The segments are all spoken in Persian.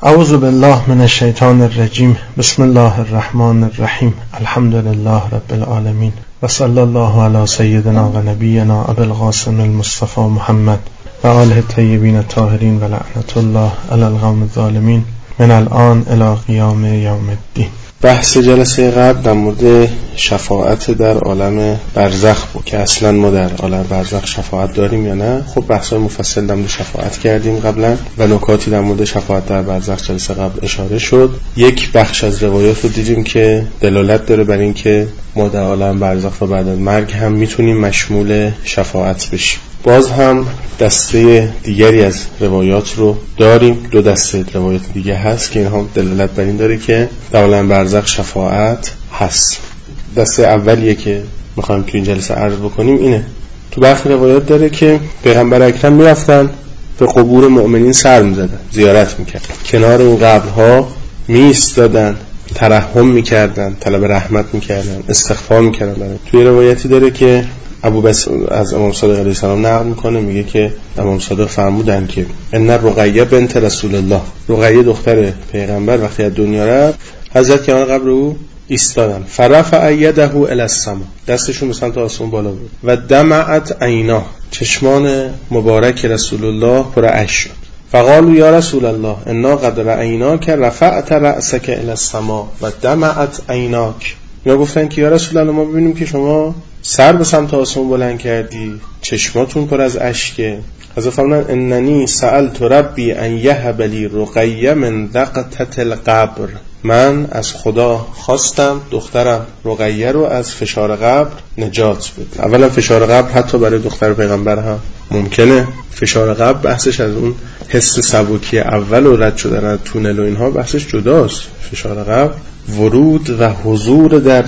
اعوذ بالله من الشیطان الرجیم. بسم الله الرحمن الرحیم. الحمد لله رب العالمین و صلی الله علی سیدنا و نبینا ابی القاسم المصطفى محمد و آله الطیبین الطاهرین و لعنت الله علی القوم الظالمین من الان الی قیام یوم الدین. بحث جلسه قبل در مورد شفاعت در عالم برزخ بود که اصلا ما در عالم برزخ شفاعت داریم یا نه. خب بحث مفصل در مورد شفاعت کردیم قبلا و نکاتی در مورد شفاعت در برزخ جلسه قبل اشاره شد. یک بخش از روایات رو دیدیم که دلالت داره بر این که ما در عالم برزخ و بعد از مرگ هم میتونیم مشمول شفاعت بشیم. باز هم دسته دیگری از روایات رو داریم. دو دسته روایات دیگه هست که اینها دلالت بر این داره که در عالم برزخ شفاعت هست. دسته اولیه که میخوایم تو این جلسه عرض بکنیم اینه. تو برخی روایات داره که پیغمبر اکرم میرفتن به قبور مؤمنین سر میزدن، زیارت میکردن، کنار اون قبرها میایستادن، ترحم میکردن، طلب رحمت میکردن، استغفار میکردن. توی روایتی داره که ابوبکر از امام صادق علیه السلام نقل میکنه، میگه که امام صادق فرمودن که ان رقیه بنت رسول الله، رقیه دختر پیغمبر وقتی از دنیا رفت حضرت کنار قبر او ایستادن، فرفع یده الی السما، دستشون به سمت آسمون بالا بود، و دمعت عینا، چشمان مبارک رسول الله پر اشک شد. فقالوا یا رسول الله انا قد رأیناک رفعت رأسک الی السما و دمعت عیناک. یا گفتن که یا رسول الله ما ببینیم که شما سر به سمت آسمون بلند کردی، چشماتون پر از اشکه. حضرت فرمودن اننی سألت ربی ان یهب لی رقیه من دقتة القبر، من از خدا خواستم دخترم رقیه رو از فشار قبر نجات بده. اولا فشار قبر حتی برای دختر پیغمبر هم ممکنه. فشار قبر بحثش از اون حس سبکی اول و رد شدن از تونل و اینها بحثش جداست. فشار قبر ورود و حضور در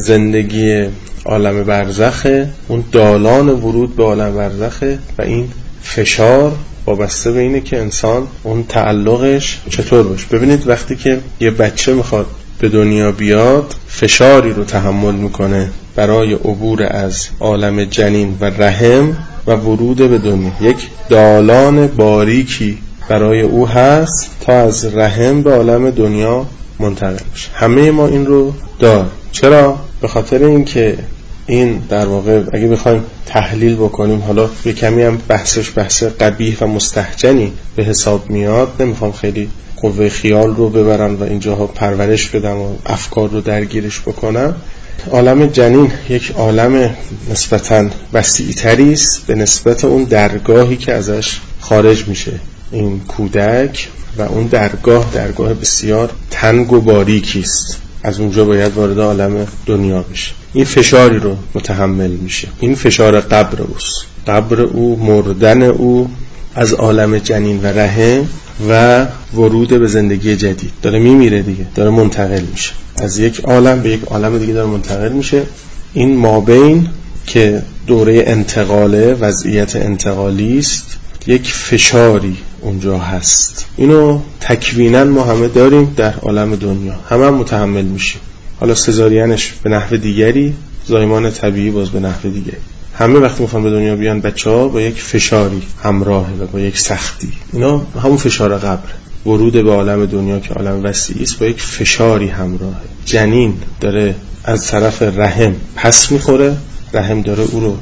زندگی عالم برزخه، اون دالان ورود به عالم برزخه و این فشار وابسته به اینه که انسان اون تعلقش چطور باشه. ببینید وقتی که یه بچه میخواد به دنیا بیاد فشاری رو تحمل میکنه برای عبور از عالم جنین و رحم و ورود به دنیا. یک دالان باریکی برای او هست تا از رحم به عالم دنیا منتقل بشه. همه ما این رو داریم. چرا؟ به خاطر اینکه این در واقع اگه بخوایم تحلیل بکنیم، حالا یه کمی هم بحثش بحث قبیح و مستهجنی به حساب میاد، نمیخوام خیلی قوه خیال رو ببرم و اینجاها پرورش بدم و افکار رو درگیرش بکنم. عالم جنین یک عالم نسبتاً وسیع‌تری است به نسبت اون درگاهی که ازش خارج میشه این کودک، و اون درگاه بسیار تنگ و باریکی است. از اونجا باید وارد عالم دنیا بشه. این فشاری رو متحمل میشه. این فشار قبر اوست، قبر او، مردن او از عالم جنین و رحم و ورود به زندگی جدید. داره میمیره دیگه، داره منتقل میشه از یک عالم به یک عالم دیگه، داره منتقل میشه. این مابین که دوره انتقاله، وضعیت انتقالی است، یک فشاری اونجا هست. اینو تکویناً ما همه داریم در عالم دنیا، همه متحمل میشیم. حالا سزارینش به نحو دیگری، زایمان طبیعی باز به نحو دیگری. همه وقتی میخوان به دنیا بیان بچه‌ها با یک فشاری همراهه و با یک سختی. اینا همون فشار قبر، ورود به عالم دنیا که عالم وسیعی است با یک فشاری همراهه. جنین داره از طرف رحم پس میخوره، رحم داره او رو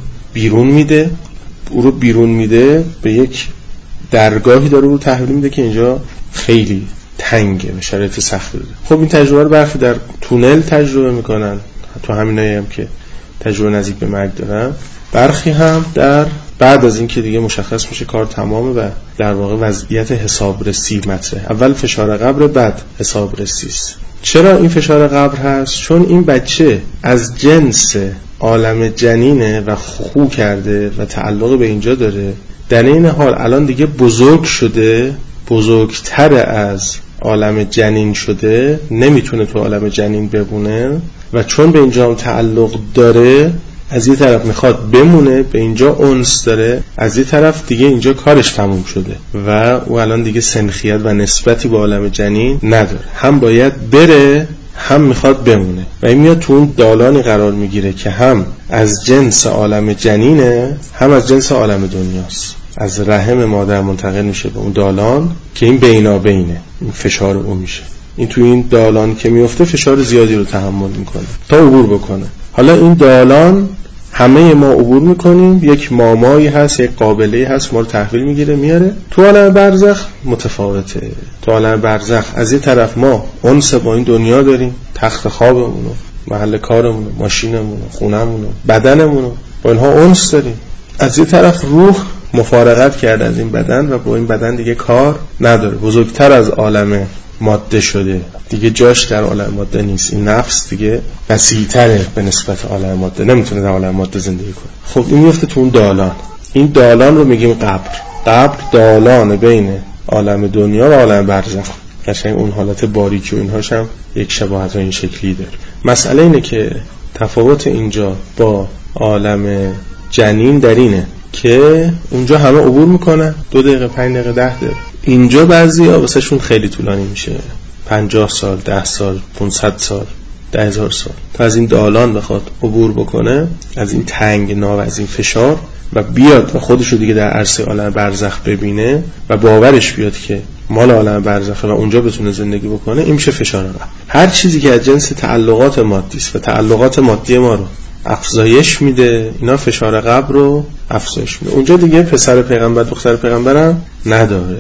بیرون میده به یک درگاهی، داره رو تحویل میده که اینجا خیلی تنگه و شرایط سختی داره. خب این تجربه رو برخی در تونل تجربه میکنن، تو همینایی هم که تجربه نزدیک به مرگ دارن. برخی هم در بعد از این که دیگه مشخص میشه کار تمامه و در واقع وضعیت حسابرسی مطرحه. اول فشار قبر، بعد حسابرسی است. چرا این فشار قبر هست؟ چون این بچه از جنس عالم جنینه و خو کرده و تعلق به اینجا داره. در این حال الان دیگه بزرگ شده، بزرگتر از عالم جنین شده، نمیتونه تو عالم جنین بمونه و چون به اینجا تعلق داره، از یه طرف میخواد بمونه، به اینجا انس داره، از یه طرف دیگه اینجا کارش تموم شده و او الان دیگه سنخیت و نسبتی با عالم جنین نداره. هم باید بره، هم میخواد بمونه و این میاد تو اون دالانی قرار میگیره که هم از جنس عالم جنینه، هم از جنس عالم دنیاست. از رحم مادر منتقل میشه به اون دالان که این بینابینه، این فشار اون میشه. این تو این دالان که میفته فشار زیادی رو تحمل میکنه تا عبور بکنه. حالا این دالان همه ما عبور میکنیم، یک مامایی هست، یک قابله‌ای هست ما رو تحویل میگیره میاره. تو عالم برزخ متفاوته. تو عالم برزخ از این طرف ما انس با این دنیا داریم، تخت خوابمونو، محل کارمونو، ماشینمونو، خونمونو، بدنمونو، با اینها انس داریم. از این طرف روح مفارقت کرده از این بدن و با این بدن دیگه کار نداره، بزرگتر از عالم ماده شده، دیگه جاش در عالم ماده نیست. این نفس دیگه وسیع‌تره به نسبت عالم ماده، نمیتونه در عالم ماده زندگی کنه. خب این میفته تو اون دالان. این دالان رو میگیم قبر. قبر دالان بین عالم دنیا و عالم برزخ. قشنگ اون حالت باریکی و اینهاش هم یک شباهت این شکلی داره. مسئله اینه که تفاوت اینجا با عالم جنین در اینه که اونجا همه عبور میکنن 2 دقیقه 5 دقیقه 10 دقیقه. اینجا بعضیا واسه شون خیلی طولانی میشه، 50 سال 10 سال 500 سال 10,000 سال تا از این دالان بخواد عبور بکنه، از این تنگنا و از این فشار و بیاد و خودشو دیگه در عرصه عالم برزخ ببینه و باورش بیاد که مال عالم برزخه و اونجا بتونه زندگی بکنه. این میشه فشار قبر. هر چیزی که از جنس تعلقات مادی است و تعلقات مادی ما رو افزایش میده، اینا فشار قبر رو افزایش میده. اونجا دیگه پسر پیغمبر دختر پیغمبرم نداره.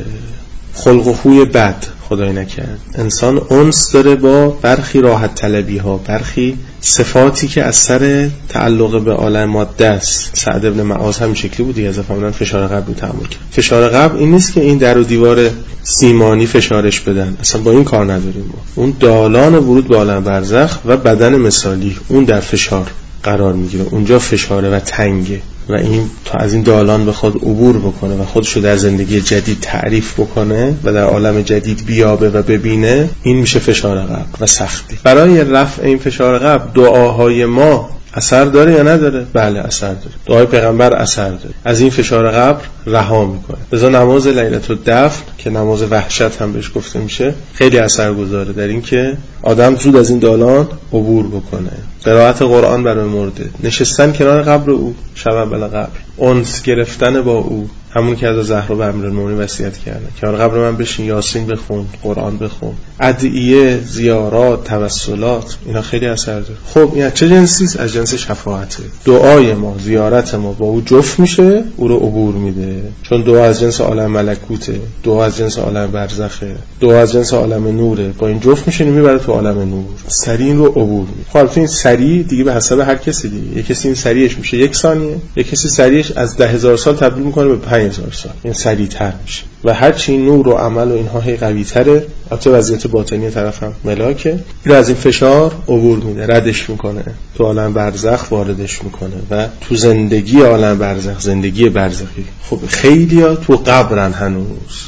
خلق و خوی بد خدای نکرد. انسان انس داره با برخی راحت طلبی ها، برخی صفاتی که از سر تعلق به عالم ماده است. سعد ابن معاذ هم شکلی بود دیگه، از فهمیدن فشار قبر رو تحمل کرد. فشار قبر این نیست که این در و دیوار سیمانی فشارش بدن، اصلا با این کار نداریم ما. اون دالان ورود به عالم برزخ و بدن مثالی اون در فشار قرار میگیره، اونجا فشاره و تنگه و این تا از این دالان بخواد عبور بکنه و خودشو در زندگی جدید تعریف بکنه و در عالم جدید بیابه و ببینه، این میشه فشار قبر و سختی. برای رفع این فشار قبر دعاهای ما اثر داره یا نداره؟ بله اثر داره. دعای پیغمبر اثر داره، از این فشار قبر رها میکنه. لذا نماز لیلة الدفن که نماز وحشت هم بهش گفته میشه خیلی اثرگذاره در این که آدم زود از این دالان عبور بکنه. قرائت قرآن برای مرده، نشستن کنار قبر او شب بلا قبر، انس گرفتن با او، همون که از زهرا به امیرالمومنین وصیت کرده کنار قبر من بشین، یاسین بخون، قرآن بخون، ادعیه، زیارات، توسلات، اینا خیلی اثر داره. خب این چه جنسی است؟ از جنس شفاعته. دعای ما، زیارت ما با او جفت میشه، او رو عبور میده. چون دعا از جنس عالم ملکوته، دعا از جنس عالم برزخه، دعا از جنس عالم نوره، با این جفت میشه میبره تو عالم نور، سریع این رو عبور میده. خب البته این سریع دیگه به حسب هر کسی دیگه، یک کسی این سریعش میشه 1 ثانیه، یک کسی سریعش از 10,000 سال تبدیل میکنه به 5,000 سال، این سریعتر میشه و هر چی نور و عمل و اینها هی قوی تره. البته وضعیت باطنی طرف هم ملاکه، این از این فشار عبور میده، ردش میکنه، تو عالم برزخ واردش میکنه و تو زندگی عالم برزخ، زندگی برزخی. خب خیلیا تو قبرن هنوز،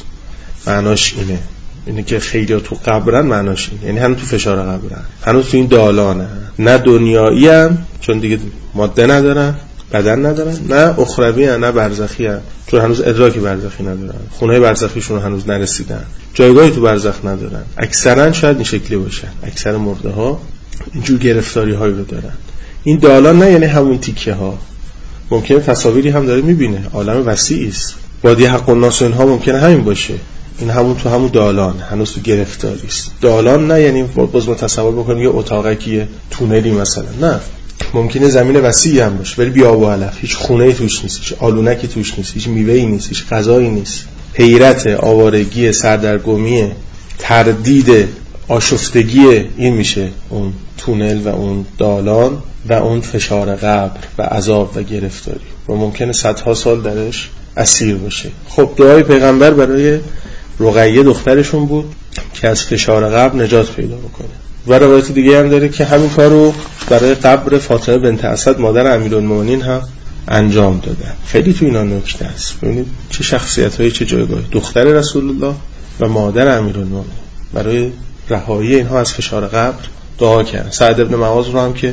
معناش اینه که خیلیا تو قبرن، معناش اینه یعنی هنوز تو فشار قبرن، هنوز تو این دالانن، نه دنیایی ان چون دیگه ماده ندارن، بدن ندارن، نه اخروی ان، نه برزخی ان چون هنوز ادراک برزخی ندارن، خونه برزخیشون هنوز نرسیدن، جایگاهی تو برزخ ندارن. اکثرا شاید این شکلی باشن، اکثر مرده ها اینجور گرفتاری هایی رو دارن. این دالان نه یعنی همون تیکه ها، ممکنه تصاویری هم داره میبینه، عالم وسیعی است، وادی حق الناس اینها ممکنه همین باشه، این همون تو همون دالان، هنوز تو گرفتاری است. دالان نه یعنی باز ما تصور بکنیم یه اتاقکیه، تونلی مثلا، نه، ممکنه زمین وسیعی هم باشه ولی بی‌آب و علف، هیچ خونه‌ای توش نیست، هیچ آلونکی توش نیست، هیچ میوه‌ای نیست، هیچ غذایی نیست. حیرت، آوارگی، سردرگمی، تردید، آشفتگی، این میشه اون تونل و اون دالان و اون فشار قبر و عذاب و گرفتاری و ممکنه صدها سال درش اسیر باشه. خب دعای پیغمبر برای رقیه دخترشون بود که از فشار قبر نجات پیدا بکنه و روایت دیگه هم داره که همین کارو برای قبر فاطمه بنت اسد مادر امیرالمومنین هم انجام دادن. خیلی تو اینا نکته است. ببینید چه شخصیت‌های چه جایگاهی، دختر رسول الله و مادر امیرالمومنین برای رهایی اینها از فشار قبر دعا کردن. سعد ابن معاذ رو هم که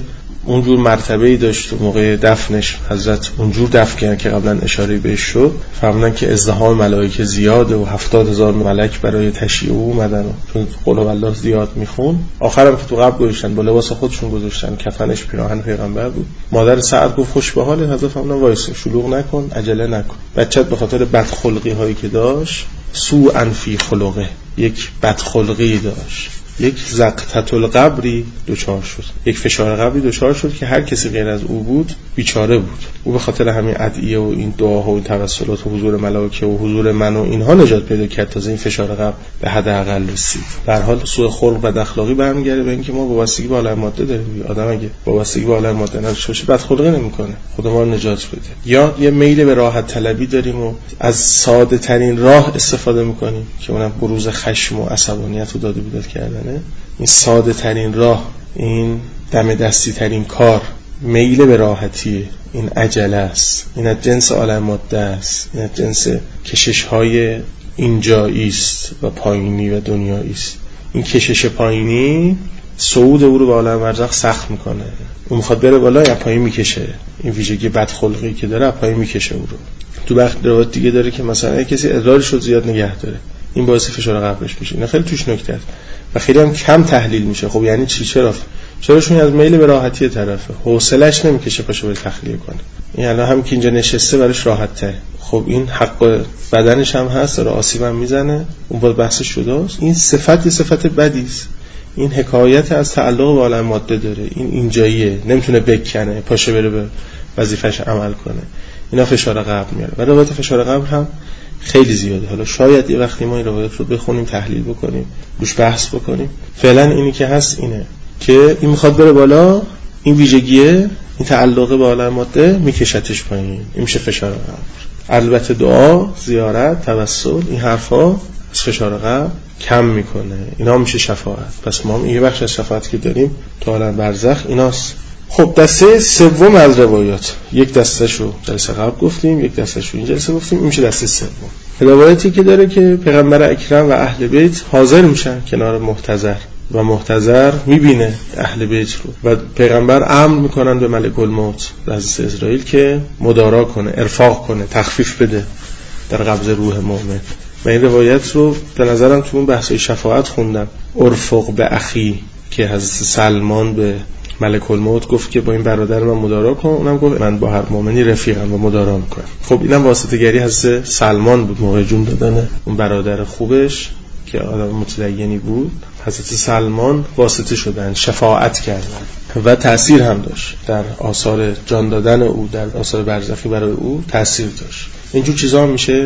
اونجور مرتبه‌ای داشت و موقع دفنش حضرت اونجور دفن کردن که قبلا اشاره بهش شد. فرمودن که ازدحام ملائکه زیاده و 70,000 ملک برای تشییع اومدن، چون قل الله زیاد میخون. آخرم که تو قبر گذاشتن، با لباس خودشون گذاشتن، کفنش پیراهن پیغمبر بود. مادر سعد گفت خوش به حال. حضرت فرمودن وایسا، شلوغ نکن، عجله نکن. بچت به خاطر بدخلقی هایی که داشت، سوء فی خلقه، یک بدخلقی داشت، یک زقطة القبری دچار شد، یک فشار قبری دچار شد که هر کسی غیر از او بود بیچاره بود. او به خاطر همین ادعیه و این دعاها و این توسلات و حضور ملائکه و حضور من و اینها نجات پیدا کرد تا این فشار قبر به حد اقل رسید. در حال سوء خلق و اخلاقی برمیگرده به اینکه ما وابستگی به عالم ماده داریم. آدم اگه وابستگی به عالم ماده نداشته باشه بدخلقی نمیکنه، خدا ما رو نجات بده. یا یه میل به راحت طلبی داریم و از ساده ترین راه استفاده میکنیم که اونم بروز خشم و عصبانیت و داد و بیداد کردنه. این ساده ترین راه، این دم دستی ترین کار، میل به راحتی، این عجله است. این از جنس عالم ماده است، این از جنس کشش های اینجایی است و پایینی و دنیایی است. این کشش پایینی صعود او رو به عالم برزخ سخت میکنه. اون میخواد بره بالا، یا پایین میکشه. این ویژگی بدخلقی که داره پایین میکشه او رو. تو بخش روایت دیگه داره که مثلا کسی ادرارش رو زیاد نگه داره، این باعث فشار قبرش میشه. اینا خیلی توش نکته است و خیلی هم کم تحلیل میشه. خب یعنی چی؟ چرا شون از میل به راحتی طرفه، حوصله‌اش نمیکشه پاشو بره تخلیه کنه. این الان هم که اینجا نشسته براش راحت تره. خب این حق بدنش هم هست، داره آسیب هم میزنه، اون باید بحثش شده است. این صفت بدی است. این حکایت از تعلق به عالم ماده داره. این اینجاییه، نمیتونه بکنه پاشو بره به وظیفش عمل کنه. اینا فشار قبر میاره. و روایت فشار قبر هم خیلی زیاده. حالا شاید یه وقتی ما این روایت رو بخونیم، تحلیل بکنیم، روش بحث بکنیم. فعلا اینی که هست اینه که این میخواد بره بالا، این ویژگیه، این تعلق به عالم ماده میکشتش پایین، این میشه فشار قبر. البته دعا، زیارت، توسل، این حرفا از فشار قبر کم میکنه. اینا میشه شفاعت. پس ما یه بخش از شفاعت که داریم تو عالم برزخ ایناست. خب دسته سوم از روایات، یک دسته‌شو جلسه قبل گفتیم، یک دسته‌شو این جلسه گفتیم، این میشه دسته سوم. روایتی که داره که پیغمبر اکرم و اهل بیت حاضر میشن کنار محتضر و محتضر میبینه اهل بیت رو و پیغمبر امر میکنن به ملک الموت حضرت اسرائیل که مدارا کنه، ارفاق کنه، تخفیف بده در قبض روح مؤمن. و این روایت رو به نظرم تو اون بحثای شفاعت خوندم. ارفق به اخی که حضرت سلمان به ملک الموت گفت که با این برادر من مدارا کن، اونم گفت من با هر مؤمنی رفیقم و مدارا میکنم. خب اینم واسطه گری حضرت سلمان بود موقع جون دادن اون برادر خوبش که آدم متدینی بود. حضرت سلمان واسطه شدن، شفاعت کردن و تأثیر هم داشت در آثار جان دادن او، در آثار برزخی برای او تأثیر داشت. اینجور چیزا میشه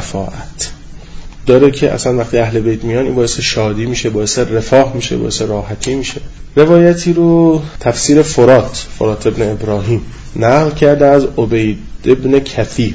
شفاعت داره که اصلا وقتی اهل بیت میان این باعث شادی میشه، باعث رفاه میشه، باعث راحتی میشه. روایتی رو تفسیر فرات ابن ابراهیم نقل کرده از عبید ابن کثیر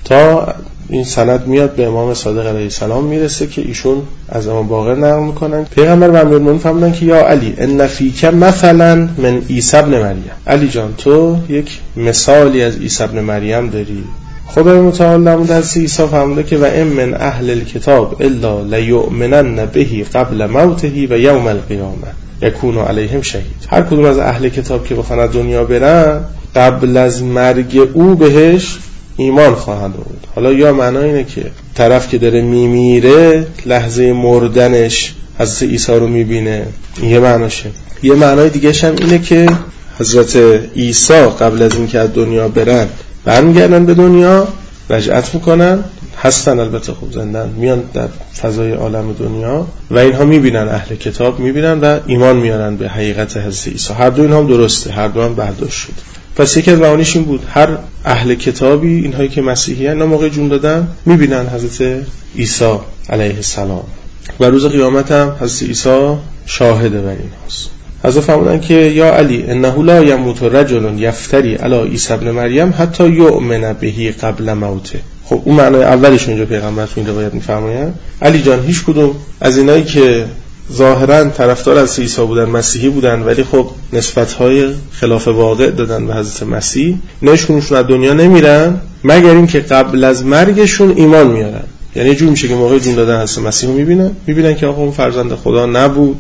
تا این سند میاد به امام صادق علیه السلام میرسه که ایشون از امام باقر نقل میکنن. پیغمبر و امیرالمومنین فرمودن که یا علی ان فیک مثلا من عیسی ابن مریم، علی جان تو یک مثالی از عیسی ابن مریم داری. خدای متعال در مورد عیسی فرموده که و ام من اهل الکتاب الا لیؤمنن به قبل موته و یوم القیامه یکون علیهم شهید. هر کدوم از اهل کتاب که بخوان دنیا برن قبل از مرگ او بهش ایمان خواهند آورد. حالا یا معنی اینه که طرف که داره میمیره لحظه مردنش حضرت عیسی رو میبینه، یه معناشه. یه معنای دیگه‌ش هم اینه که حضرت عیسی قبل از اینکه از دنیا برن برمیگردن به دنیا، رجعت میکنن، هستن البته خوب زندن، میان در فضای عالم دنیا و اینها میبینن، اهل کتاب میبینن و ایمان میارن به حقیقت حضرت عیسی. هر دو اینها هم درسته، هر دو هم برداشت شد. پس یکی از معانیش این بود هر اهل کتابی، اینهایی که مسیحی هستن، موقع جون دادن میبینن حضرت عیسی علیه السلام و روز قیامت هم حضرت عیسی شاهده بر اینهاست. حضرت فرمودن که یا علی انه لا یموت رجل یفتری علی عیسی ابن مریم حتی یؤمن به قبل موته. خب اون معنای اولش اونجا پیغمبر تو این روایت میفرمایند علی جان هیچ کدوم از اینایی که ظاهرا طرفدار از عیسی بودن، مسیحی بودن، ولی خب نسبت‌های خلاف واقع دادن به حضرت مسیح، نشونشون از دنیا نمیرن مگر این که قبل از مرگشون ایمان میارن. یعنی جور میشه که موقع جون دادن حضرت مسیح رو میبینن که آقا اون فرزند خدا نبود،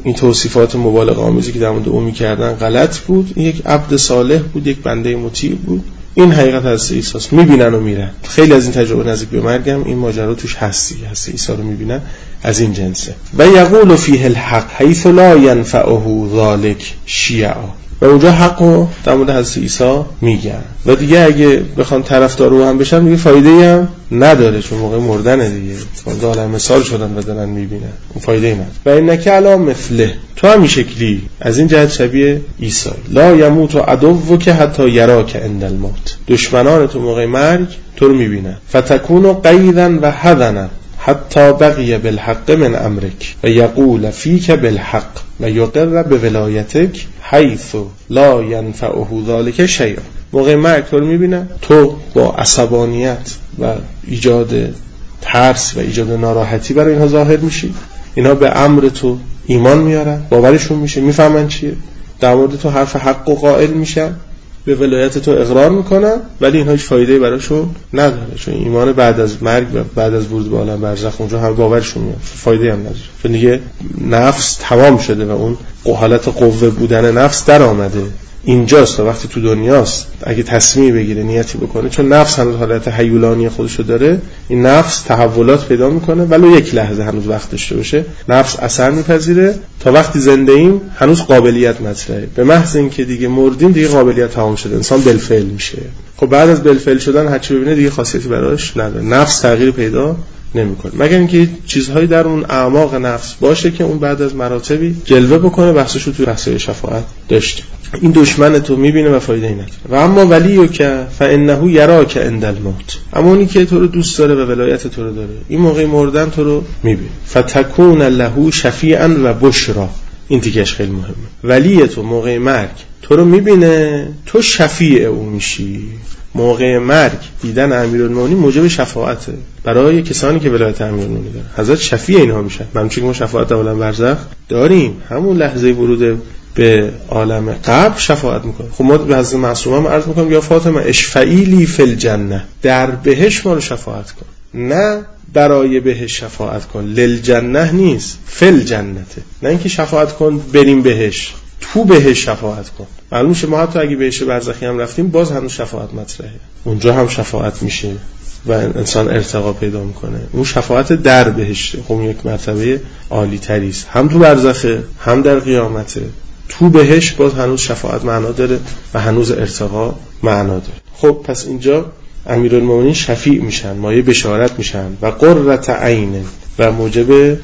این توصیفات مبالغه آمیزی که در مورد او می‌کردن غلط بود. این یک عبد صالح بود، یک بنده مطیع بود. این حقیقت از عیسی است. می‌بینن و میرن. خیلی از این تجربه نزدیک به مرگم این ماجرا توش هست عیسی رو می‌بینن، از این جنسه. و یقول فیه الحق حیث لا ينفعه ذلك شیعا. و اونجا حقو در مورد حضرت عیسی میگن و دیگه اگه بخوان طرفدار او هم بشن دیگه فایده‌ای هم نداره، چون موقع مردن دیگه دارن مثال شدن و دارن میبینن، اون فایده‌ای نداره. و اینک علی مثله، تو هم این شکلی از این جهت شبیه عیسی. لا یموت عدوک حتی یراک عند الموت، دشمنان تو موقع مرگ تو رو میبینن. فتکون قیدا و حزنا حتی بقی بالحق من امرک و یقول فیک بالحق و یقر بولایتک حیث لا ینفعه ذلك شیئا. موقع مرگ تو رو میبینن، تو با عصبانیت و ایجاد ترس و ایجاد ناراحتی برای اینها ظاهر میشی، اینها به امر تو ایمان میارن، باورشون میشه، میفهمن چیه، در مورد تو حرف حق و قائل میشن، به ولایت تو اقرار میکنن، ولی اینها هیچ فایده‌ای براشون نداره، چون ایمان بعد از مرگ و بعد از ورود به عالم برزخ اونجا هم باورشون میاد، فایده‌ای هم نداره، چون دیگه نفس تمام شده و اون حالت قوه بودن نفس در آمده. اینجاست تا وقتی تو دنیاست اگه تصمیم بگیره، نیتی بکنه، چون نفس هنوز حالت هیولانی خودشو داره، این نفس تحولات پیدا میکنه، ولو یک لحظه هنوز وقت داشته باشه نفس اثر میپذیره. تا وقتی زنده ایم هنوز قابلیت مطرحه، به محض اینکه دیگه مردیم دیگه قابلیت تمام شده، انسان بالفعل میشه. خب بعد از بالفعل شدن هر چی ببینه دیگه خاصیتی براش نداره، نفس تغییر پیدا نمیکنه، مگر اینکه چیزهایی در اون اعماق نفس باشه که اون بعد از مراتبی جلوه بکنه. بحثشو تو بحث‌های شفاعت داشتیم. این دشمن تو میبینه و فایده ای نداره. و اما ولیک فانه یراک عند الموت، اما اونی که تو رو دوست داره و ولایت تو رو داره، این موقع مردن تو رو میبینه. فتکون له شفیعا و بشرا، این دیگهش خیلی مهمه. ولی تو موقع مرگ تو رو میبینه، تو شفیع او میشی. موقع مرگ دیدن امیرالمومنین موجب شفاعته برای کسانی که ولایت امیرالمومنین دارن. حضرت شفیع اینها میشن. من چون ما شفاعت در عالم برزخ داریم، همون لحظه ورود به عالم قبر شفاعت میکنه. خب ما به حضرت معصومه هم عرض میکنم یا فاطمه اشفعی لی فی الجنه، در بهش ما رو شفاعت کن، نه برای بهش شفاعت کن، للجنه نیست، فی الجنته، نه اینکه شفاعت کن بریم بهش، تو بهش شفاعت کن. معلوم شه ما حتی اگه بهش برزخی هم رفتیم باز هنوز شفاعت مطرحه، اونجا هم شفاعت میشه و انسان ارتقا پیدا میکنه. اون شفاعت در بهشته، خب یک مرتبه عالی تری است، هم تو برزخه هم در قیامته. تو بهش باز هنوز شفاعت معنا داره و هنوز ارتقا معنا داره. خب پس اینجا امیرالمومنین شفیع میشن، مایه بشارت میشن و قرة عین و موجب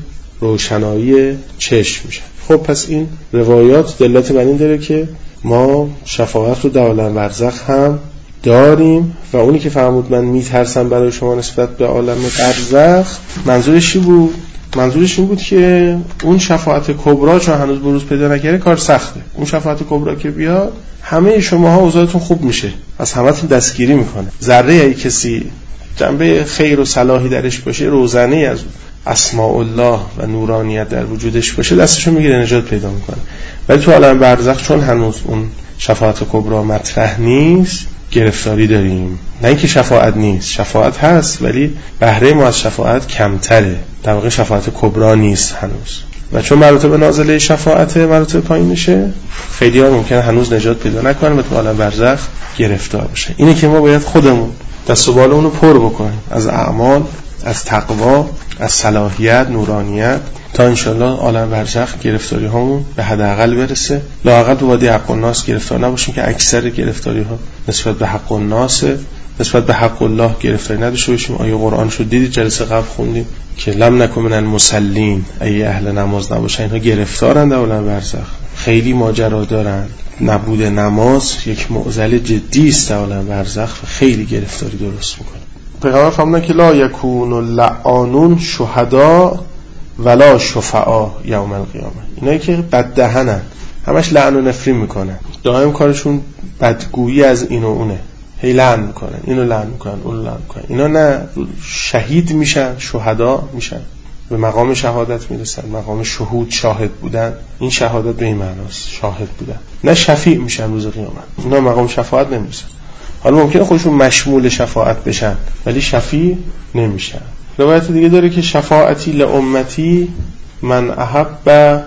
روشنایی چشم میشن. خب پس این روایات دلالت بر این داره که ما شفاعت رو در عالم برزخ هم داریم. و اونی که فرمود من میترسم برای شما نسبت به عالم برزخ، منظورش چی بود؟ منظورش این بود که اون شفاعت کبرا چون هنوز بروز پیدا نکرده کار سخته. اون شفاعت کبرا که بیاد همه شماها اوضاعتون خوب میشه، از همتون دستگیری میکنه. ذره ای کسی جنبه خیر و صلاحی درش باشه، روزنه‌ای از اسماء الله و نورانیت در وجودش باشه، دستشو میگیره نجات پیدا میکنه. ولی تو عالم برزخ چون هنوز اون شفاعت کبرا مطرح نیست، گرفتاری داریم. نه اینکه شفاعت نیست، شفاعت هست، ولی بهره ما از شفاعت کمتره، در واقع شفاعت کبرا نیست هنوز. و چون مراتب نازله شفاعت مراتب پایین میشه، خیلی ها ممکنه هنوز نجات پیدا نکنه و تو عالم برزخ گرفتار بشه. اینه که ما باید خودمون دست و بالمون رو پر بکنیم از اعمال، از تقوا، از صلاحیت، نورانیت، تا انشالله عالم برزخ گرفتاری هامون به حداقل برسه. لااقل تو وادی حق الناس گرفتار نباشیم که اکثر گرفتاری ها نسبت به حق الناس، نسبت به حق الله گرفتاری نداشته باشیم. آیه قرآن شد دیدید جلسه قبل خوندیم که لم نکن من المصلین، ای اهل نماز نباشن، اینها گرفتارن در عالم برزخ، خیلی ماجرا دارن. نبود نماز یک معضل جدی است در عالم برزخ و خیلی گرفتاری درست میکنه. پیغمبر فرمودن که لا یکون اللعانون شهدا ولا شفعاء یوم القیامه. اینایی که بد دهنن، همش لعن و نفرین میکنن، دائم کارشون بدگویی از این و اونه، هی لعن میکنن، اینو لعن میکنن، اونو لعن میکنن. اینا نه شهید میشن، شهدا میشن، به مقام شهادت میرسن، مقام شهود، شاهد بودن. این شهادت به این معناست، شاهد بودن. نه شفیع میشن روز قیامت، اینا مقام شفاعت نمیرسن. حالا ممکنه خودشون مشمول شفاعت بشن ولی شفیع نمیشن. روایت دیگه داره که شفاعتی لامتی من احب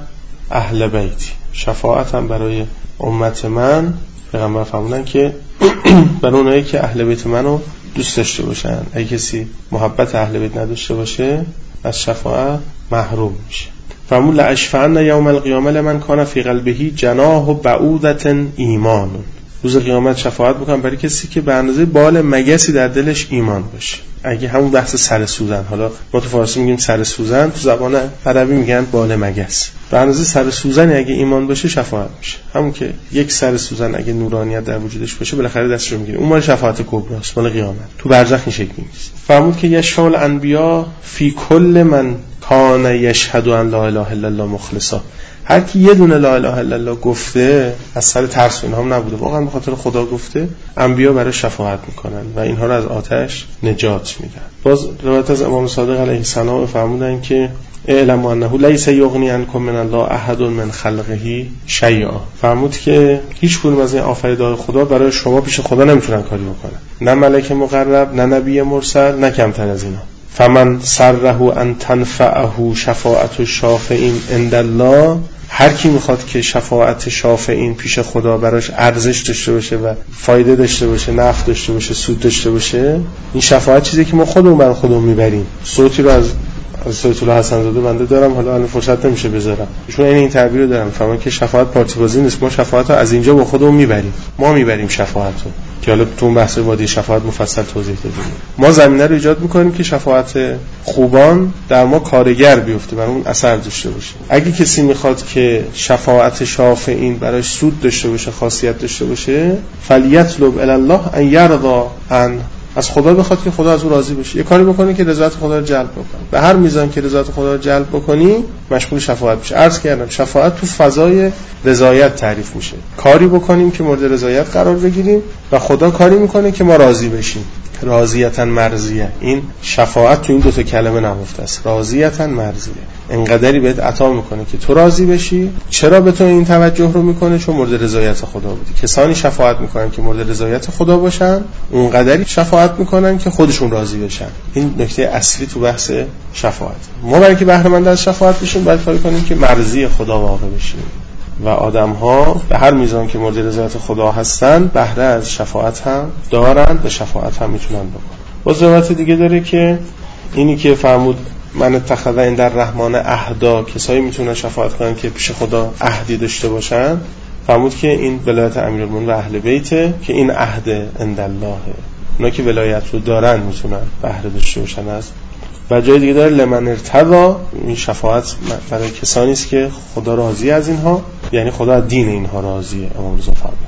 اهل بیتی، شفاعتم برای امت من. پیغمبر فرمودن که برای اونایی که اهل بیت منو دوست داشته باشن، اگه کسی محبت اهل بیت نداشته باشه از شفاعت محروم میشه. فرمود لاشفعن یوم القیامه لمن کان فی قلبه جناح بعوضة ایمان. روز قیامت شفاعت میکنم برای کسی که به اندازه بال مگسی در دلش ایمان باشه. اگه همون بحث سر سوزن، حالا ما تو فارسی میگیم سر سوزن، تو زبان عربی میگن بال مگس، به اندازه سر سوزن اگه ایمان باشه شفاعت میشه. همون که یک سر سوزن اگه نورانیت در وجودش باشه بالاخره دستش رو میگیره، اون مال شفاعت کبری است، مال قیامت. تو برزخ این شکلی نیست. فرمود که یشفع الانبیا فی کل من کان یشهد ان لا اله الا الله مخلصا. هر کی یه دونه لا اله الا الله گفته، از سر ترس اینها هم نبوده، واقعا به خاطر خدا گفته، انبیا برای شفاعت میکنن و اینها رو از آتش نجات میدن. باز روایت از امام صادق علیه السلام فرمودن که اعلموا انه لیس یغنی عنکم من الله احد من خلقه شیئا. فرمود که هیچ کدوم از این آفریدگار خدا برای شما پیش خدا نمیتونن کاری بکنن، نه ملک مقرب، نه نبی مرسل، نه کمتر از اینا. فمن سره ان تنفعه شفاعت الشافعین عند الله، هر کی میخواد که شفاعت شافعین پیش خدا براش ارزش داشته باشه و فایده داشته باشه، نفع داشته باشه، سود داشته باشه، این شفاعت چیزی که ما خودمون میبریم. صوتی رو از سید الله حسن زاده بنده دارم، حالا الان فرصت نمیشه بذارم، چون این تعبیر رو دارم، فهمم که شفاعت پارتی بازی نیست، ما شفاعت رو از اینجا با خودمون میبریم، ما میبریم شفاعت رو، که حالا تو اون بحث وادی شفاعت مفصل توضیح دادیم. ما زمینه رو ایجاد میکنیم که شفاعت خوبان در ما کارگر بیفته، برای اون اثر داشته باشه. اگه کسی میخواد که شفاعت شافعین براش سود داشته باشه، خاصیت داشته باشه، فلیطلب الی الله ان یرضى عن، از خدا بخواد که خدا از او راضی بشه، یه کاری بکنی که رضایت خدا رو جلب بکنه. به هر میزان که رضایت خدا رو جلب بکنی مشمول شفاعت میشه. عرض کردم شفاعت تو فضای رضایت تعریف میشه، کاری بکنیم که مورد رضایت قرار بگیریم و خدا کاری میکنه که ما راضی بشیم. راضیتاً مرضیه، این شفاعت تو این دو تا کلمه نهفته است، راضیتاً مرضیه. انقدری بهت عطا میکنه که تو راضی بشی. چرا به تو این توجه رو میکنه؟ چون مورد رضایت خدا بودی. کسانی شفاعت میکنن که مورد رضایت خدا باشن، اونقدری شفاعت میکنن که خودشون راضی بشن. این نکته اصلی تو بحث شفاعت. ما برای که بهره مند از شفاعت بشیم باید کاری کنیم که مرضی خدا واقع بشیم و آدم‌ها به هر میزان که مورد رضایت خدا هستن بهره از شفاعت هم دارن، به شفاعت هم میتونن بکنن. باز روایت دیگه داره که اینی که فرمود من اتخذ عند الرحمن عهدا، کسایی میتونن شفاعت کنن که پیش خدا عهدی داشته باشن. فرمود که این ولایت امیرالمومنین و اهل بیته، که این عهد عند الله، اونا که ولایت رو دارن میتونن بهره داشته باشن از. و جای دیگه داره لمن ارتضی، این شفاعت برای کسانی است که خدا راضی از اینها، یعنی خدا از دین اینها راضیه. امام رضا فرمود.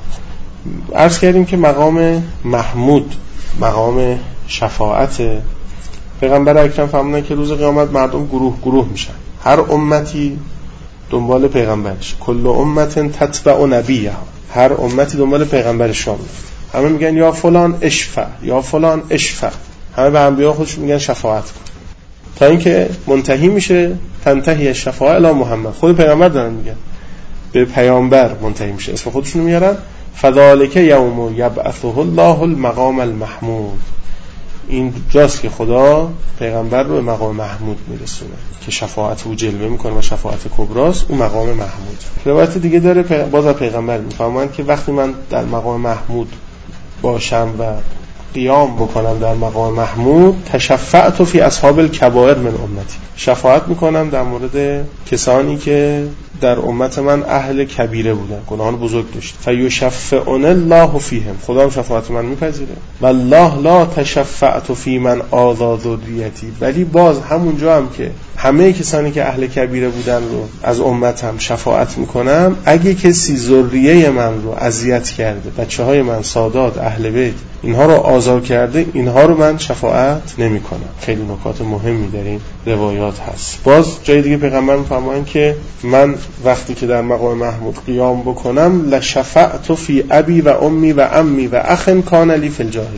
عرض کردیم که مقام محمود مقام شفاعت. پیغمبر اکرم فرمودن که روز قیامت مردم گروه گروه میشن، هر امتی دنبال پیغمبرش، کل امت تتبع نبیها، هر امتی دنبال پیغمبرشون، همه میگن یا فلان اشفع، یا فلان اشفع، همه به انبیا خودشون میگن شفاعت کن، تا اینکه منتهی میشه تنتهی شفاعت الی محمد. خود پیغمبر دارن میگن به پیامبر منتهی میشه، اسم خودشون میارن فذالک یوم یبعثه الله المقام المحمود. این جاست که خدا پیغمبر رو به مقام محمود میرسونه که شفاعت او جلوه میکنه و شفاعت کبراست، اون مقام محمود. روایت دیگه داره باز پیغمبر میفرمایند که وقتی من در مقام محمود باشم و قیام بکنم در مقام محمود، تشفعت فی اصحاب الکبائر من امتی، شفاعت میکنم در مورد کسانی که در امت من اهل کبیره بودن، گناهان بزرگ داشت. فیشفعن الله فیهم، خدا هم شفاعت من میپذیره. والله لا تشفعت فی من آذا ذریتی، ولی باز همونجا هم که همه کسانی که اهل کبیره بودن رو از امتم شفاعت میکنم، اگه کسی ذریه من رو اذیت کرده، بچهای من، سادات، اهل بیت، اینها رو آزار کرده، اینها رو من شفاعت نمیکنم. خیلی نکات مهمی در این روایات هست. باز جای دیگه پیغمبر میفرمایند که من وقتی که در مقام محمود قیام بکنم، لشفعت فی ابی و امی و عمی و اخ کان لی فی الجاهلیه،